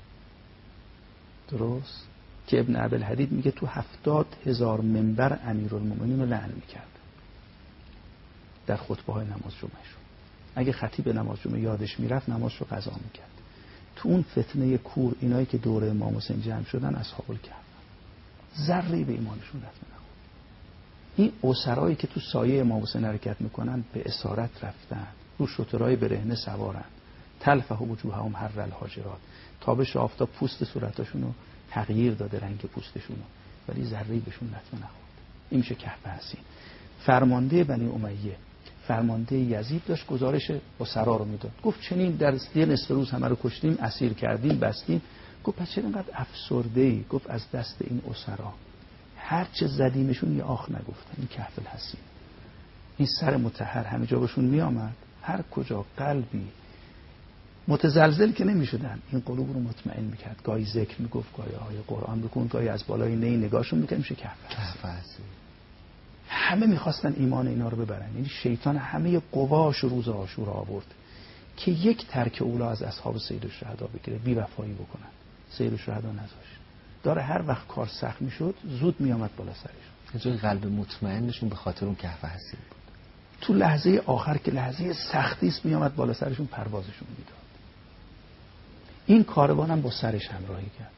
درست که ابن ابوالحدید میگه تو هفتاد هزار منبر امیرالمومنین رو لعن میکرد در خطبه های نماز جمعهشون. اگه خطیب نماز جمعه یادش میرفت نمازش رو قضا میکرد. تو اون فتنه کور اینایی که دوره امام حسین جمع شدن اصحاب الکهف ذره‌ای به ایمانشون لطمه نخورد. این اسرایی که تو سایه امام حسین حرکت میکنن به اسارت رفتن، رو شترهای برهنه سوارن، تلفح وجوههم حر الحاجرات، تابش آفتاب پوست صورتاشون رو تغییر داده رنگ پوستشون رو، ولی ذره‌ای بهشون لطمه نخورد. این میشه کهف حسین. فرمانده بنی امیه، فرمانده یزید داشت گزارش اسرا رو میداد. گفت چنین در یه نصف روز همه رو کشتیم، اسیر کردیم، بستیم. گفت پس چرا اینقدر افسرده‌ای؟ گفت از دست این اسرا هر چه زدیمشون یه آخ نگفتن. این کهف الحسین، این سر مطهر همه جا بهشون میآمد، هر کجا قلبی متزلزل که نمیشدن، این قلوب رو مطمئن میکرد. گاهی ذکر میگفت، گاهی آیه قرآن بکن، گاهی از بالای نی نگاهشون میکرد، میشه کهف حسین. همه میخواستن ایمان اینا رو ببرن. یعنی شیطان همه قواش روز عاشورا آورد که یک ترک اولا از اصحاب سید الشهدا بگیره، بی وفایی بکنن. سید الشهدا نذاشت. داره هر وقت کار سخت میشد زود میامد بالا سرشون. یه قلب مطمئنشون به خاطر اون کهف حسین بود. تو لحظه آخر که لحظه سختی است میامد بالا سرشون پروازشون میداد. این کاروان هم با سرش همراهی کرد.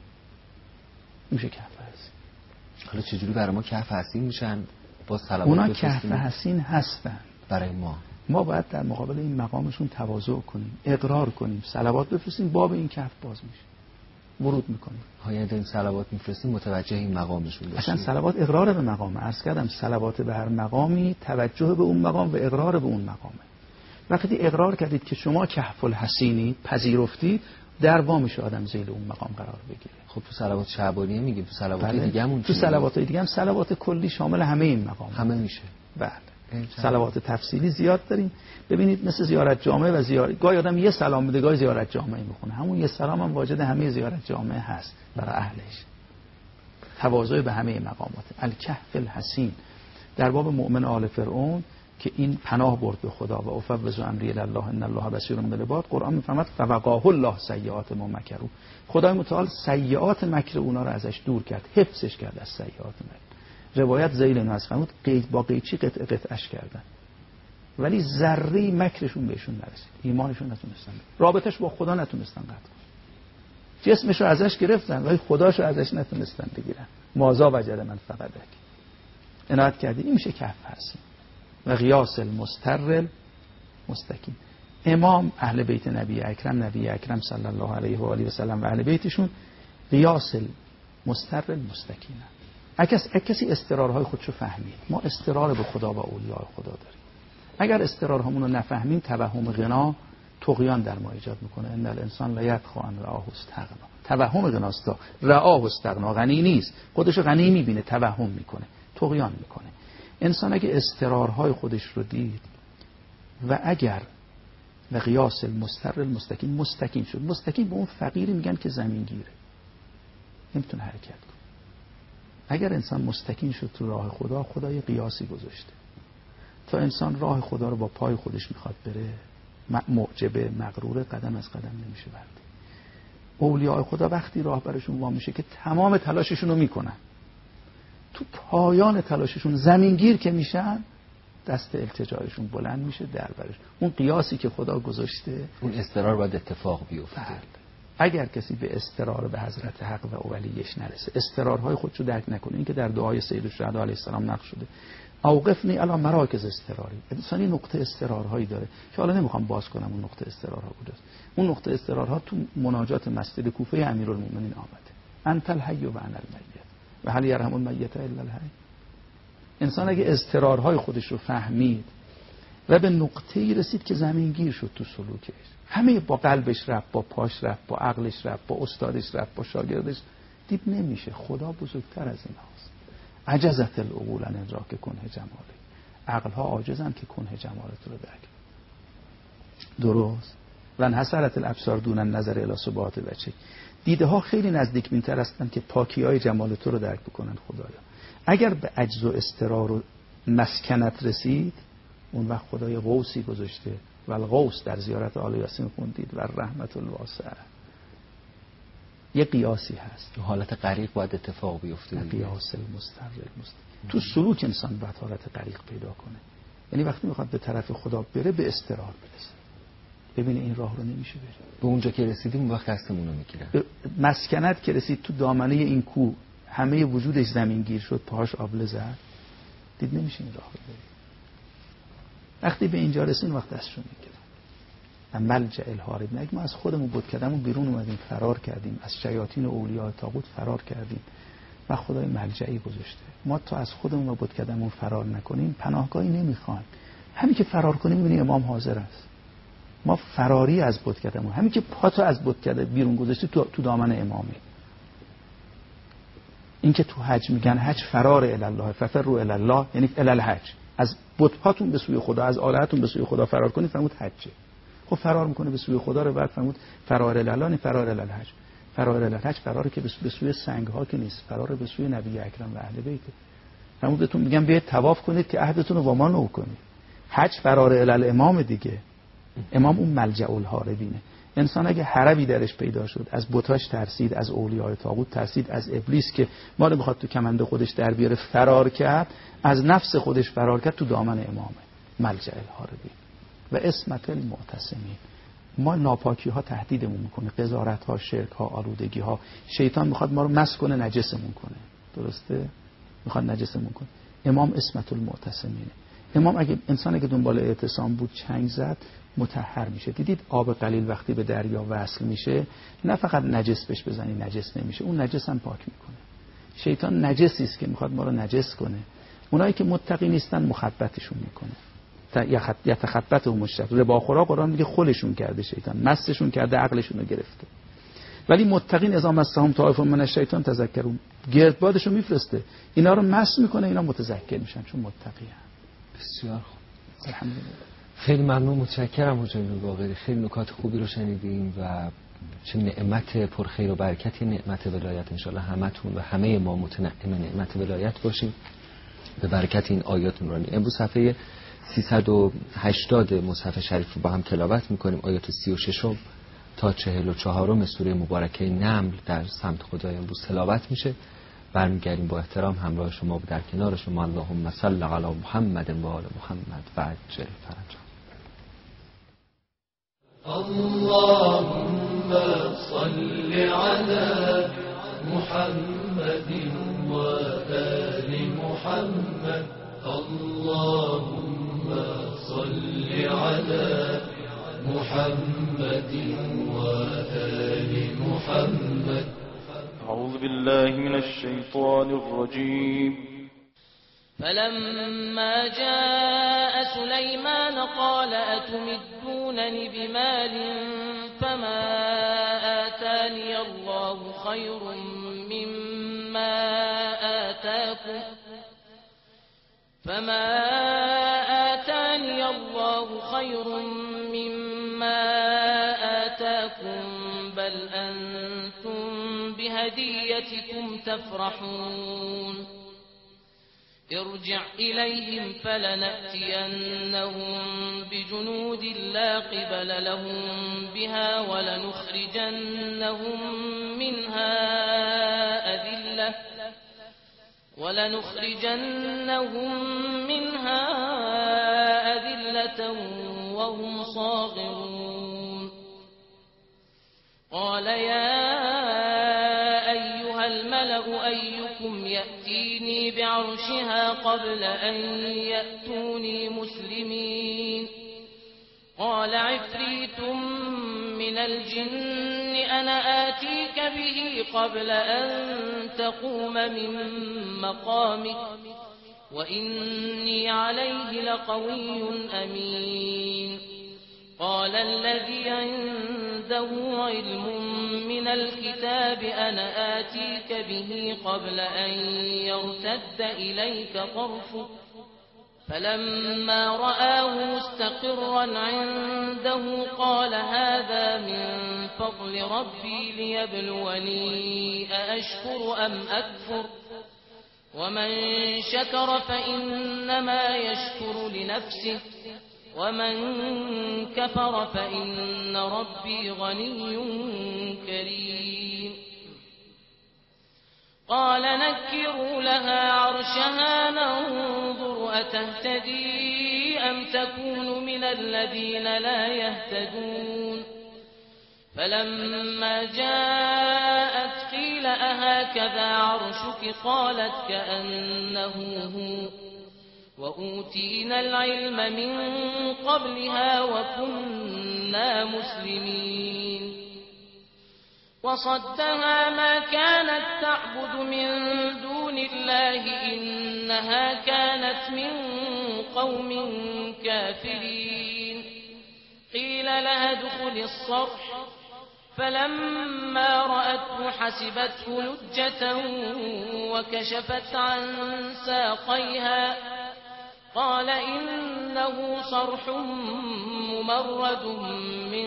میشه کهف حسین. حالا چجوری برای ما کهف حسین میشن؟ با صلوات اونا کهف حسین هستن برای ما. ما باید در مقابل این مقامشون تواضع کنیم، اقرار کنیم، صلوات بفرستیم، باب این کهف باز میشه، ورود میکنیم. های این صلوات میفرستیم متوجه این مقامشون باشیم. اصلا صلوات اقرار به مقامه. عرض کردم صلوات به هر مقامی توجه به اون مقام و اقرار به اون مقامه. وقتی اقرار کردید که شما کهف الحسینی، پذیرفتید، در وا میشه آدم زیر اون مقام قرار بگیره. خب تو صلوات شعبانیه میگیم، تو صلوات بله. دیگه همون تو صلوات دیگه هم صلوات کلی شامل همه این مقام همه میشه. بله. صلوات تفصیلی زیاد داریم. ببینید مثل زیارت جامعه و زیارت، گاهی آدم یه سلام بده، گاهی زیارت جامعه میخونه. همون یه سلام هم واجد همه زیارت جامعه هست برای اهلش. تواضع به همه مقامات. الکهف الحسین در باب مؤمن آل فرعون که این پناه برد به خدا و افوض امری الی الله ان الله بصیر بالعباد، قرآن میفرماد فوقاه الله سیئات ما مکروا. خدای متعال سیئات مکر اونا رو ازش دور کرد، حفظش کرد از سیئات مکر. روایت ذیل ناز فرمود قید با قیچی قطع قطعش کردن، ولی ذره مکرشون بهشون نرسید، ایمانشون نتونستن، رابطش با خدا نتونستن قطع کنن. جسمشو ازش گرفتن ولی خداشو ازش نتونستن بگیرن. مازا وجد من فقدک. عنایت کردی. این میشه کهف حسین و غیاس المستر مستقیم. امام اهل بیت نبی اکرم، نبی اکرم صلی الله علیه و آله و سلم و اهل بیتشون غیاس المستر المستقیم. اگه کسی استقرارهای خودشو فهمید، ما استقرار به خدا و اولیاء خدا داریم. اگر استقرارهامون رو نفهمیم، توهم غنا طغیان در ما ایجاد میکنه. ان الانسان لا یطغى ان رآه استغنا. توهم غناست، رآه استغنا، غنی نیست، خودشو غنی میبینه، توهم میکنه، طغیان میکنه. انسان اگه استقرارهای خودش رو دید و اگر و قیاس المستر المستقیم مستقیم شد، مستقیم به اون فقیری میگن که زمین گیره، نمیتونه حرکت کنه. اگر انسان مستقیم شد تو راه خدا، خدا یه قیاسی گذاشته تا انسان راه خدا رو با پای خودش میخواد بره، معجبه مغرور، قدم از قدم نمیشه برد. اولیاء خدا وقتی راه برشون وا میشه که تمام تلاششون رو میکنن، تو پایان تلاششون زمینگیر که میشن، دست التجایشون بلند میشه در برش. اون قیاسی که خدا گذاشته، اون استقرار باید اتفاق بیفته. اگر کسی به استقرار به حضرت حق و اولیش نرسه، استقرارهای خودشو درک نکنه، این که در دعای سید الشهدا علیه السلام نقش شده، اوقفنی علی مراکز استقراری. انسانی نقطه استقرارهایی داره که حالا نمیخوام باز کنم اون نقطه استقرارها کجاست. اون نقطه استقرارها تو مناجات مسجد کوفه امیرالمومنین آمده. انت الحی و انا المیت و هل یرحم المیت الا الحی. انسان اگه استقرارهای خودش رو فهمید و به نقطه‌ای رسید که زمینگیر شد تو سلوکش، همه با قلبش رفت، با پاش رفت، با عقلش رفت، با استادش رفت، با شاگردش، دید نمیشه. خدا بزرگتر از این هاست. عجزت العقول ان ادراک کنه جماله. عقلها عاجزن که کنه جمالت رو درک. درست. لن حسرت الابصار دون النظر الی ثبات وجه. دیده ها خیلی نزدیک می‌تر هستن که پاکی‌های جمال تو رو درک بکنن خدایا. اگر به عجز و اضطرار و مسکنت رسید، اون وقت خدای غوثی گذاشته و الغوث در زیارت آل یاسین خوندید و رحمت الواسعه. یه قیاسی هست. حالت غریق باید اتفاق بیفته. قیاس المستقر المستقر. تو سلوک انسان باید حالت غریق پیدا کنه. یعنی وقتی میخواد به طرف خدا بره به استقرار برسه. ببینه این راه رو نمیشه بره. به اونجا که رسیدیم اون وقت دستمون رو میگیره. مسکنت که رسید تو دامنه این کوه همه وجودش زمینگیر شد، پاهاش آبله زد، دید نمیشه این راه رو بره. وقتی به اینجا رسید وقت دستشو میگیره. ملجأ الهارب. نگه ما از خودمون بود کردمون بیرون اومدیم، فرار کردیم، از شیاطین و اولیاء طاغوت فرار کردیم و خدای ملجئی گذاشته. ما تا از خودمون و بود کردمون فرار نکنیم پناهگاهی نمیخوایم. همین که فرار کنیم میبینی امام حاضر است. ما فراری از بود کردمون، همین که پاتو از بود کرده بیرون گذاشتی تو تو دامن امامی. این که تو حج میگن حج فرار الی الله، ففروا الی الله، یعنی الی الحج. از بت‌هاتون به سوی خدا، از آلهتون به سوی خدا فرار کنید، فرمود حجه. خب فرار میکنه به سوی خدا رو، بعد فرمود فرار الی الله، فرار الی الحج. فرار الی الحج فراری که به سوی سنگ ها که نیست، فرار به سوی نبی اکرم و اهل بیت. فرمود بهتون میگم بیاید طواف کنید که عهدتون رو با ما نو کنید. حج فرار الی الامام دیگه. امام اون ملجأ الهاربینه. انسان اگه هربی درش پیدا شد، از بتاش ترسید، از اولیاء طاغوت ترسید، از ابلیس که ما رو بخواد تو کمند خودش در بیاره فرار کرد، از نفس خودش فرار کرد، تو دامن امامه. ملجأ الهاربین و اسمت المعتصمین. ما ناپاکی ها تهدیدمون میکنه، قذارت ها، شرک ها، آلودگی ها. شیطان میخواد ما رو مس کنه، نجسمون کنه. درسته؟ میخواد نجسمون کنه. امام اسمت المعتصمینه. امام اگه انسان اگه دنبال اعتصام بود چنگ زد مطهر میشه. دیدید آب قلیل وقتی به دریا وصل میشه نه فقط نجس بهش بزنی نجس نمیشه، اون نجس هم پاک میکنه. شیطان نجسی است که میخواد ما رو نجس کنه. اونایی که متقی نیستن مخبتشون میکنه. یتخبط و مشرک رباخورا قرآن میگه خلشون کرده شیطان، مستشون کرده، عقلشون رو گرفته. ولی متقین اذا مسهم طائف من الشیطان تذکرون، گردبادشو میفرسته، اینا رو مست میکنه، اینا متذکر میشن چون متقی ان. بسیار خوب. الحمدلله. خیلی ممنون، متشکرم حاج باقری. خیلی نکات خوبی رو شنیدیم و چه نعمت پرخیر و برکتی نعمت ولایت. انشالله همتون و همه ما متنعم نعمت ولایت باشیم به برکت این آیات نورانی. امروز صفحه سیصد و هشتاد مصحف شریف رو با هم تلاوت میکنیم. آیات سی و شش تا چهل و چهار سوره مبارکه نمل در سمت خدای امروز تلاوت میشه. برمیگردیم با احترام همراه شما و در کنار شما. اللهم صل علی محمد و آل محمد و عجل فرجهم. اللهم صل على محمد و آل محمد. اللهم صل على محمد و آل محمد. أعوذ بالله من الشيطان الرجيم. فلما جاء سليمان قال أتمدونني بمال فما آتاني الله خير مما آتاكم فما آتاني الله خير مما آتاكم بل أنتم بهديتكم تفرحون. ارجع إليهم فلنأتينهم بجنود لا قبل لهم بها ولنخرجنهم منها أذلة ولنخرجنهم منها أذلة وهم صاغرون. قال يا أيها الملأ أيكم يأتيني بعرشها قبل أن يأتوني مسلمين. قال عفريت من الجن أنا آتيك به قبل أن تقوم من مقامك وإني عليه لقوي أمين. قال الذي عنده علم من الكتاب أنا آتيك به قبل أن يرتد إليك طرفك فلما رآه مستقرا عنده قال هذا من فضل ربي ليبلوني أأشكر أم أكفر ومن شكر فإنما يشكر لنفسه ومن كفر فإن ربي غني كريم قال نكروا لها عرشها ننظر أتهتدي أم تكون من الذين لا يهتدون فلما جاءت قيل أهكذا عرشك قالت كأنه هو وأوتينا العلم من قبلها وكنا مسلمين وصدها ما كانت تعبد من دون الله إنها كانت من قوم كافرين قيل لها ادخل الصرح فلما رأته حسبته لجة وكشفت عن ساقيها قال إنه صرح ممرد من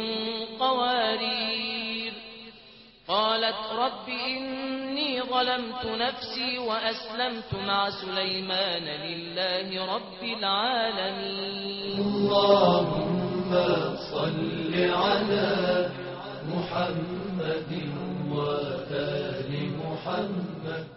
قوارير قالت رب إني ظلمت نفسي وأسلمت مع سليمان لله رب العالمين اللهم صل على محمد وآل محمد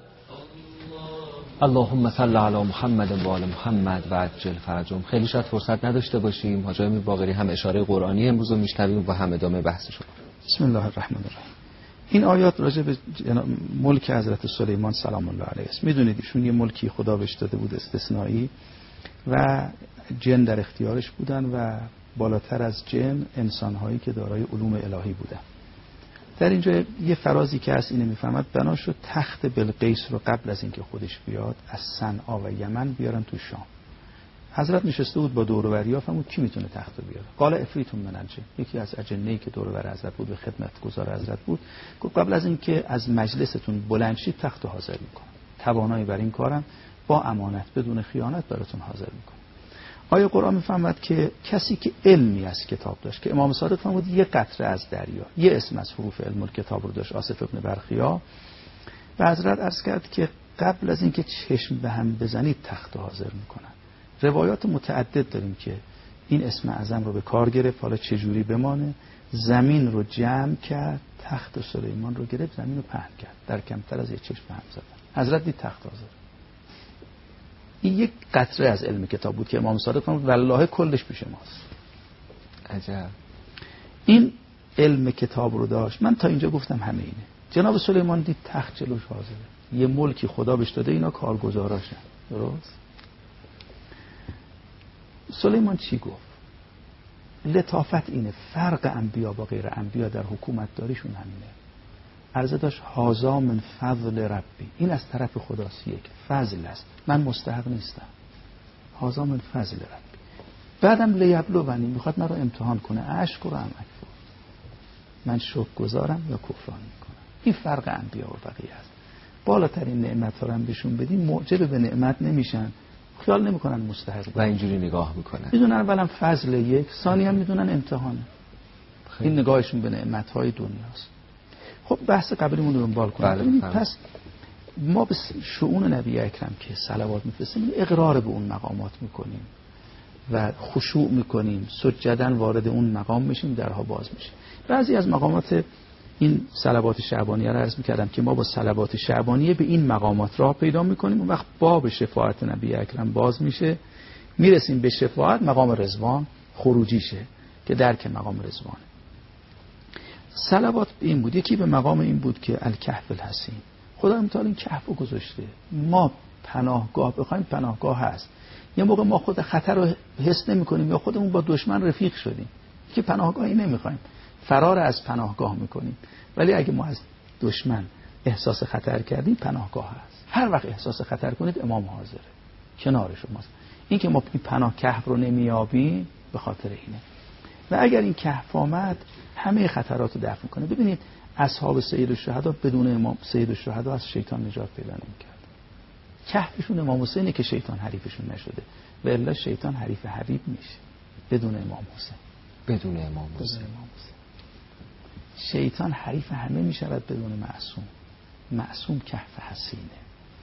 اللهم صل علی محمد و آل محمد و عجل فرجهم. خیلی شاید فرصت نداشته باشیم. حاج امیر باقری هم اشاره قرآنی امروز رو میشنویم و هم ادامه بحثشو. بسم الله الرحمن الرحیم. این آیات راجع به ملک حضرت سلیمان سلام الله علیه است. میدونید ایشون یه ملکی خدا بهش داده بود استثنایی و جن در اختیارش بودن و بالاتر از جن انسان‌هایی که دارای علوم الهی بودن. در اینجا یه فرازی که هست اینو میفهمد بنا شد تخت بلقیس رو قبل از اینکه خودش بیاد از صنعا و یمن بیارن تو شام. حضرت نشسته بود با دور و بریا فرمود کی میتونه تخت رو بیاره؟ قال افریتون من الجن. یکی از اجنه‌ای که دور و بر حضرت بود و خدمتگزار حضرت بود گفت قبل از اینکه از مجلستون بلند شید تخت رو حاضر میکنم. توانایی بر این کارم، با امانت بدون خیانت براتون حاضر میکنم. آیه قرآن میفهمد که کسی که علمی از کتاب داشت که امام صادق فرمود یه قطره از دریا، یه اسم از حروف علم الکتاب رو داشت، آصف ابن برخیا، و حضرت عرض کرد که قبل از اینکه چشم به هم بزنید تخت حاضر میکنن. روایات متعدد داریم که این اسم اعظم رو به کار گرفت، حالا چجوری بمانه، زمین رو جمع کرد، تخت سلیمان رو گرفت، زمین رو پهن کرد، در کمتر از یک چشم به هم زدن. حضرت دید تخت حاضر. این یک قطره از علم کتاب بود که امام صادق فرمود والله کلش پیش ماست. عجب. این علم کتاب رو داشت. من تا اینجا گفتم همه اینه. جناب سلیمان دید تخت جلوش حاضره، یه ملکی خدا بهش داده، اینا کارگزاراشن. درست؟ سلیمان چی گفت؟ لطافت اینه، فرق انبیا با غیر انبیا در حکومت داریشون همینه. عرضه داشت هازا من فضل ربی، این از طرف خداست، یک فضل است، من مستحق نیستم. هازا من فضل ربی. بعدم لیبلونی، میخواد من رو امتحان کنه، اشکر ام اکفر، من شکر گزارم یا کفران میکنم. این فرق انبیا و بقیه است. بالاترین نعمت ها رو هم بهشون بدیم معجب به نعمت نمیشن، خیال نمیکنن مستحق و اینجوری نگاه میکنن. میدونن اولا فضل یک، ثانی هم میدونن امتحانه. این نگاهشون به نعمت های دنیاست. خب بحث قبلیمون رو دنبال کنیم. بله. پس ما به شؤون نبی اکرم که صلوات میفرستیم اقرار به اون مقامات میکنیم و خشوع میکنیم، سجدن وارد اون مقام میشیم، درها باز میشه. بعضی از مقامات این صلوات شعبانیه رو عرض میکردم که ما با صلوات شعبانیه به این مقامات راه پیدا میکنیم. اون وقت باب شفاعت نبی اکرم باز میشه، میرسیم به شفاعت، مقام رضوان خروجیشه که درک مقام رضوان. صلوات این بود، یکی به مقام این بود که الکهف الحصین، خدا متعال این کهف رو گذاشته، ما پناهگاه بخوایم پناهگاه هست. یه موقع ما خود خطر رو حس نمی کنیم یا خودمون با دشمن رفیق شدیم که پناهگاهی نمیخوایم، فرار از پناهگاه میکنیم، ولی اگه ما از دشمن احساس خطر کردیم پناهگاه هست. هر وقت احساس خطر کنید امام حاضره، کنار شماست. این که ما این پناه کهف رو نمیابیم به خاطر اینه. و اگر این کهف آمد همه خطرات رو دفع میکنه. ببینید اصحاب سید الشهدا بدون امام سید الشهدا از شیطان نجات پیدا نمیکرد. کهفشون امام حسینه که شیطان حریفشون نشده، و الا شیطان حریف حبیب میشه بدون امام حسین. بدون امام حسین شیطان حریف همه میشود بدون معصوم. معصوم کهف حسینه.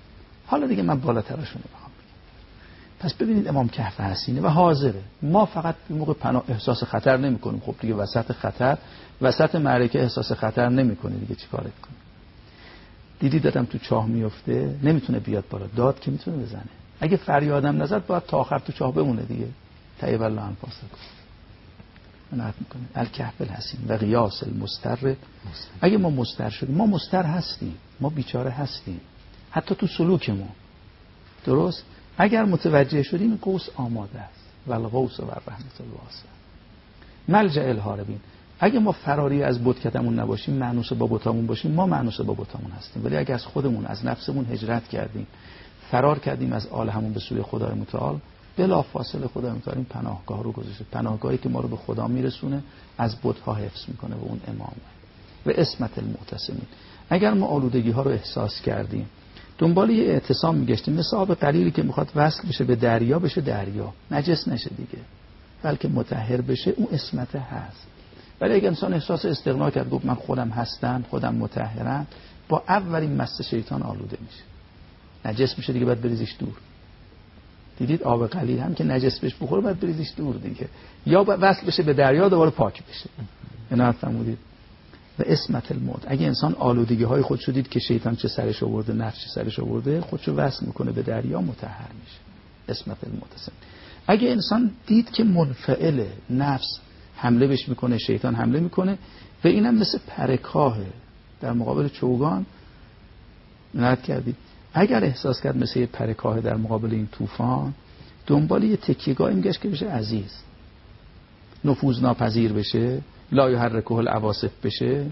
حالا دیگه من بالاترشون نمیخوام. پس ببینید امام کهف حسینه و حاضره. ما فقط این موقع پناه احساس خطر نمی‌کنیم. خب دیگه وسط خطر، وسط معرکه احساس خطر نمی‌کنی دیگه چیکارت کنی؟ دیدی دادم تو چاه میفته، نمیتونه بیاد بالا، داد که میتونه بزنه. اگه فریادم نزد باید تا آخر تو چاه بمونه دیگه. طیب الله انفاسکم. من عرض می‌کنم الکهف الحسین و قیاس المستر. اگه ما مستر شدیم، ما مستر هستیم، ما بیچاره هستیم، حتی تو سلوکمون. درست؟ اگر متوجه شدیم قوس آماده است. والقوس و رحمت الواسع. ملجأ الهاربین. اگه ما فراری از بتکدمون نباشیم، مانوس با بتامون باشیم، ما مانوس با بتامون هستیم. ولی اگه از خودمون، از نفسمون هجرت کردیم، فرار کردیم از عالمون به سوی خدای متعال، بلا فاصله خدای متعال این پناهگاه رو گذاشته. پناهگاهی که ما رو به خدا میرسونه، از بت‌ها حفظ میکنه و اون امامه. و اسمت المعتصمین. اگر ما آلودگی ها رو احساس کردیم، دنبال یه اعتصام میگشتیم، مثل آب قلیلی که میخواد وصل بشه به دریا، بشه دریا، نجس نشه دیگه، بلکه مطهر بشه، اون اسمت هست. ولی اگه انسان احساس استغنا کرد، گفت من خودم هستم، خودم مطهرم، با اولین مس شیطان آلوده میشه، نجس میشه دیگه، باید بریزیش دور. دیدید آب قلیل هم که نجس بهش بخوره باید بریزیش دور دیگه، یا وصل بشه به دریا دوباره پاک بشه. اینا فرمودید و اسمت الموت. اگه انسان آلودگی های خود شدید که شیطان چه سرش آورده، نفس چه سرش آورده، خودشو وصل میکنه به دریا، مطهر میشه. اسمت المعتصم. اگه انسان دید که منفعل، نفس حمله بهش میکنه، شیطان حمله میکنه، و اینم مثل پرکاهه در مقابل چوگان، نهاد کردید. اگر احساس کرد مثل یه پرکاهه در مقابل این طوفان، دنبال یه تکیه‌گاهی میگشت که بشه عزیز، نفوذ ناپذیر بشه، لا یحرکه العواصف بشه،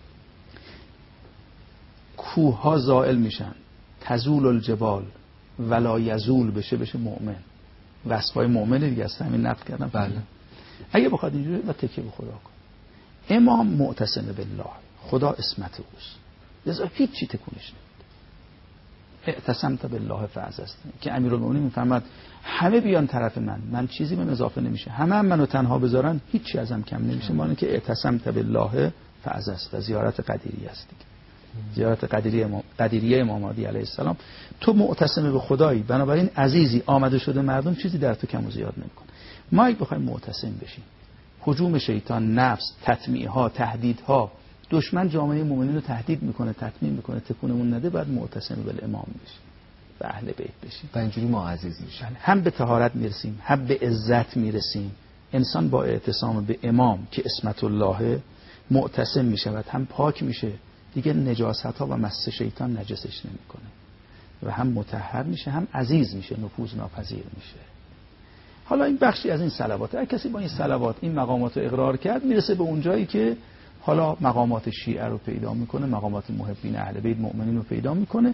کوه ها زائل میشن، تزول الجبال ولا یزول بشه، بشه مؤمن. وصفای مؤمن دیگه است، همین نقل کردم. بله. اگه بخواد اینجوری و تکیه به خدا کن. امام معتصم بالله، خدا اسمت اوست، لذا هیچ چی تکونش نمیده. اعتصمت بالله فعززتنی، که امیرالمومنین میفرماد همه بیان طرف من، من چیزی بهم اضافه نمیشه، همه هم منو تنها بذارن، هیچی ازم کم نمیشه. ما اینکه اعتصمت بالله فعززت، زیارت قدیری است دیگه. زیارت قدیری امام قدیریه امام مهدی علیه السلام. تو معتصم به خدایی، بنابراین عزیزی، آمده شده مردم چیزی در تو کم و زیاد نمیکنه. ما اگه بخوایم معتصم بشیم، هجوم شیطان، نفس، تطمیعها، تهدیدها، دشمن جامعه مؤمنین رو تهدید میکنه، تطمیع میکنه، تکونمون نده، بعد معتصم بالامام بشیم و اهل بیت بشیم و اینجوری ما عزیز میشیم. هم به طهارت میرسیم، هم به عزت میرسیم. انسان با اعتصام به امام که اسمت الله معتصم میشود، هم پاک میشه دیگه، نجاست ها و مس شیطان نجسش نمیکنه، و هم مطهر میشه، هم عزیز میشه، نفوذ ناپذیر میشه. حالا این بخشی از این صلوات، اگه کسی با این صلوات این مقامات رو اقرار کرد، میرسه به اون جایی که حالا مقامات شیعه رو پیدا میکنه، مقامات محبین اهل بیت مؤمنین رو پیدا میکنه.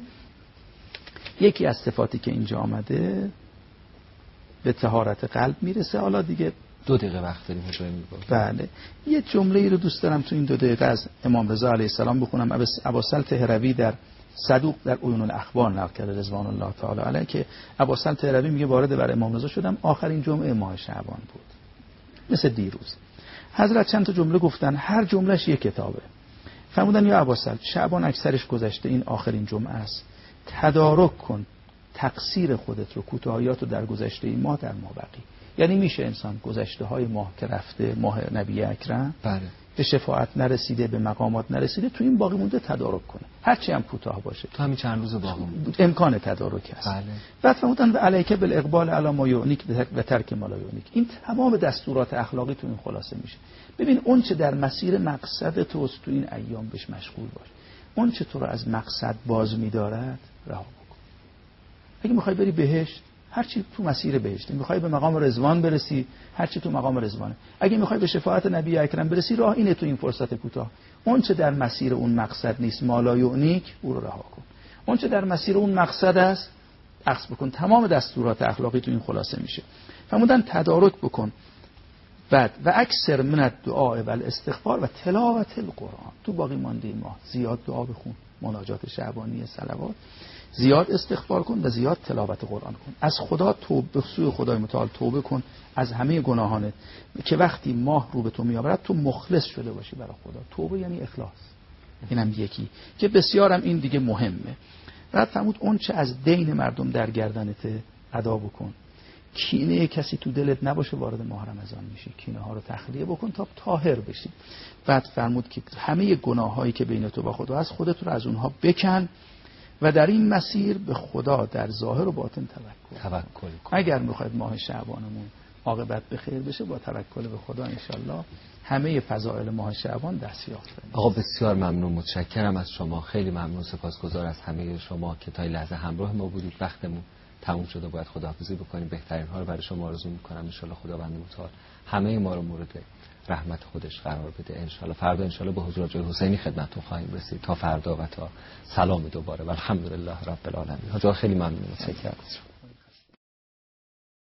یکی از صفاتی که اینجا آمده به طهارت قلب میرسه. حالا دیگه دو دقیقه وقت داریم حضور میگم. بله، یه جمله ای رو دوست دارم تو این دو دقیقه از امام رضا علیه السلام بخونم. ابوالسلط هروی در صدوق در عیون الاخبار نقل کرده رضوان الله تعالی علیه که ابوالسلط هروی میگه وارد بر امام رضا شدم، آخرین جمعه ماه شعبان بود، مثل دیروز. حضرت چند تا جمله گفتن، هر جملهش یک کتابه. فرمودن یا ابوالسلط، شعبان اکثرش گذشته، این آخرین جمعه است، تدارک کن تقصیر خودت رو، کوتاهیات رو در گذشته این ماه در ما بقی. یعنی میشه انسان گذشته های ماه که رفته، ماه نبی اکرم، بله، به شفاعت نرسیده، به مقامات نرسیده، تو این باقی مونده تدارک کنه، هرچی هم کوتاه باشه، تو همین چند روز باقی مونده امکان تدارک هست. بله. بعد فرمودن و علیک بالاقبال علی ما یعنیک و ترک ما لا یعنیک. این تمام دستورات اخلاقی تو این خلاصه میشه. ببین اون چه در مسیر مقصد توست، تو این ایام بهش مشغول باش. اون چه تو رو از مقصد باز می‌دارد رها بکن. اگه می‌خوای بری بهشت، هر چی تو مسیر بهشت، می‌خوای به مقام رضوان برسی، هر چی تو مقام رضوانه. اگه می‌خوای به شفاعت نبی اکرم برسی، راه اینه تو این فرصت کوتاه. اون چه در مسیر اون مقصد نیست، مالا یعنیک، او رو رها کن. اون چه در مسیر اون مقصد است، اخذ بکن. تمام دستورات اخلاقی تو این خلاصه میشه. فرمودن تدارک بکن. بعد و اکثر من الدعاء و الاستغفار و تلاوت القرآن. تو باقی مانده ماه زیاد دعا بخون، مناجات شعبانی، صلوات، زیاد استغفار کن و زیاد تلاوت قرآن کن. از خدا توبه، به سوی خدای متعال توبه کن از همه گناهانت، که وقتی ماه رو به تو میآورد تو مخلص شده باشی برای خدا. توبه یعنی اخلاص. اینم یکی که بسیارم این دیگه مهمه. بعد فرمود اون چه از دین مردم در گردنت ادا بکن. کینه کسی تو دلت نباشه وارد ماه رمضان میشی، کینه ها رو تخلیه بکن تا طاهر بشی. بعد فرمود که همه گناهایی که بین تو و خدا هست خودت رو از اونها بکن و در این مسیر به خدا در ظاهر و باطن توکل توکل کن. اگر میخواید ماه شعبانمون عاقبت به خیر بشه با توکل به خدا انشالله همه فضائل ماه شعبان دستیافت کنید. آقا بسیار ممنون، متشکرم از شما، خیلی ممنون، سپاسگزار از همه شما که تا این لحظه همراه ما بودید. وقتمون تموم شده، باید خداحافظی بکنیم. بهترین ها رو برای شما آرزو میکنم. ان شاء الله خداوند متعال همه ما رو مورد رحمت خودش قرار بده. ان شاء الله فردا ان شاء الله به حضور جای حسینی خدمتتون خواهیم رسید. تا فردا و تا سلام دوباره و الحمدلله رب العالمین. حاجی خیلی ممنون، متشکرم.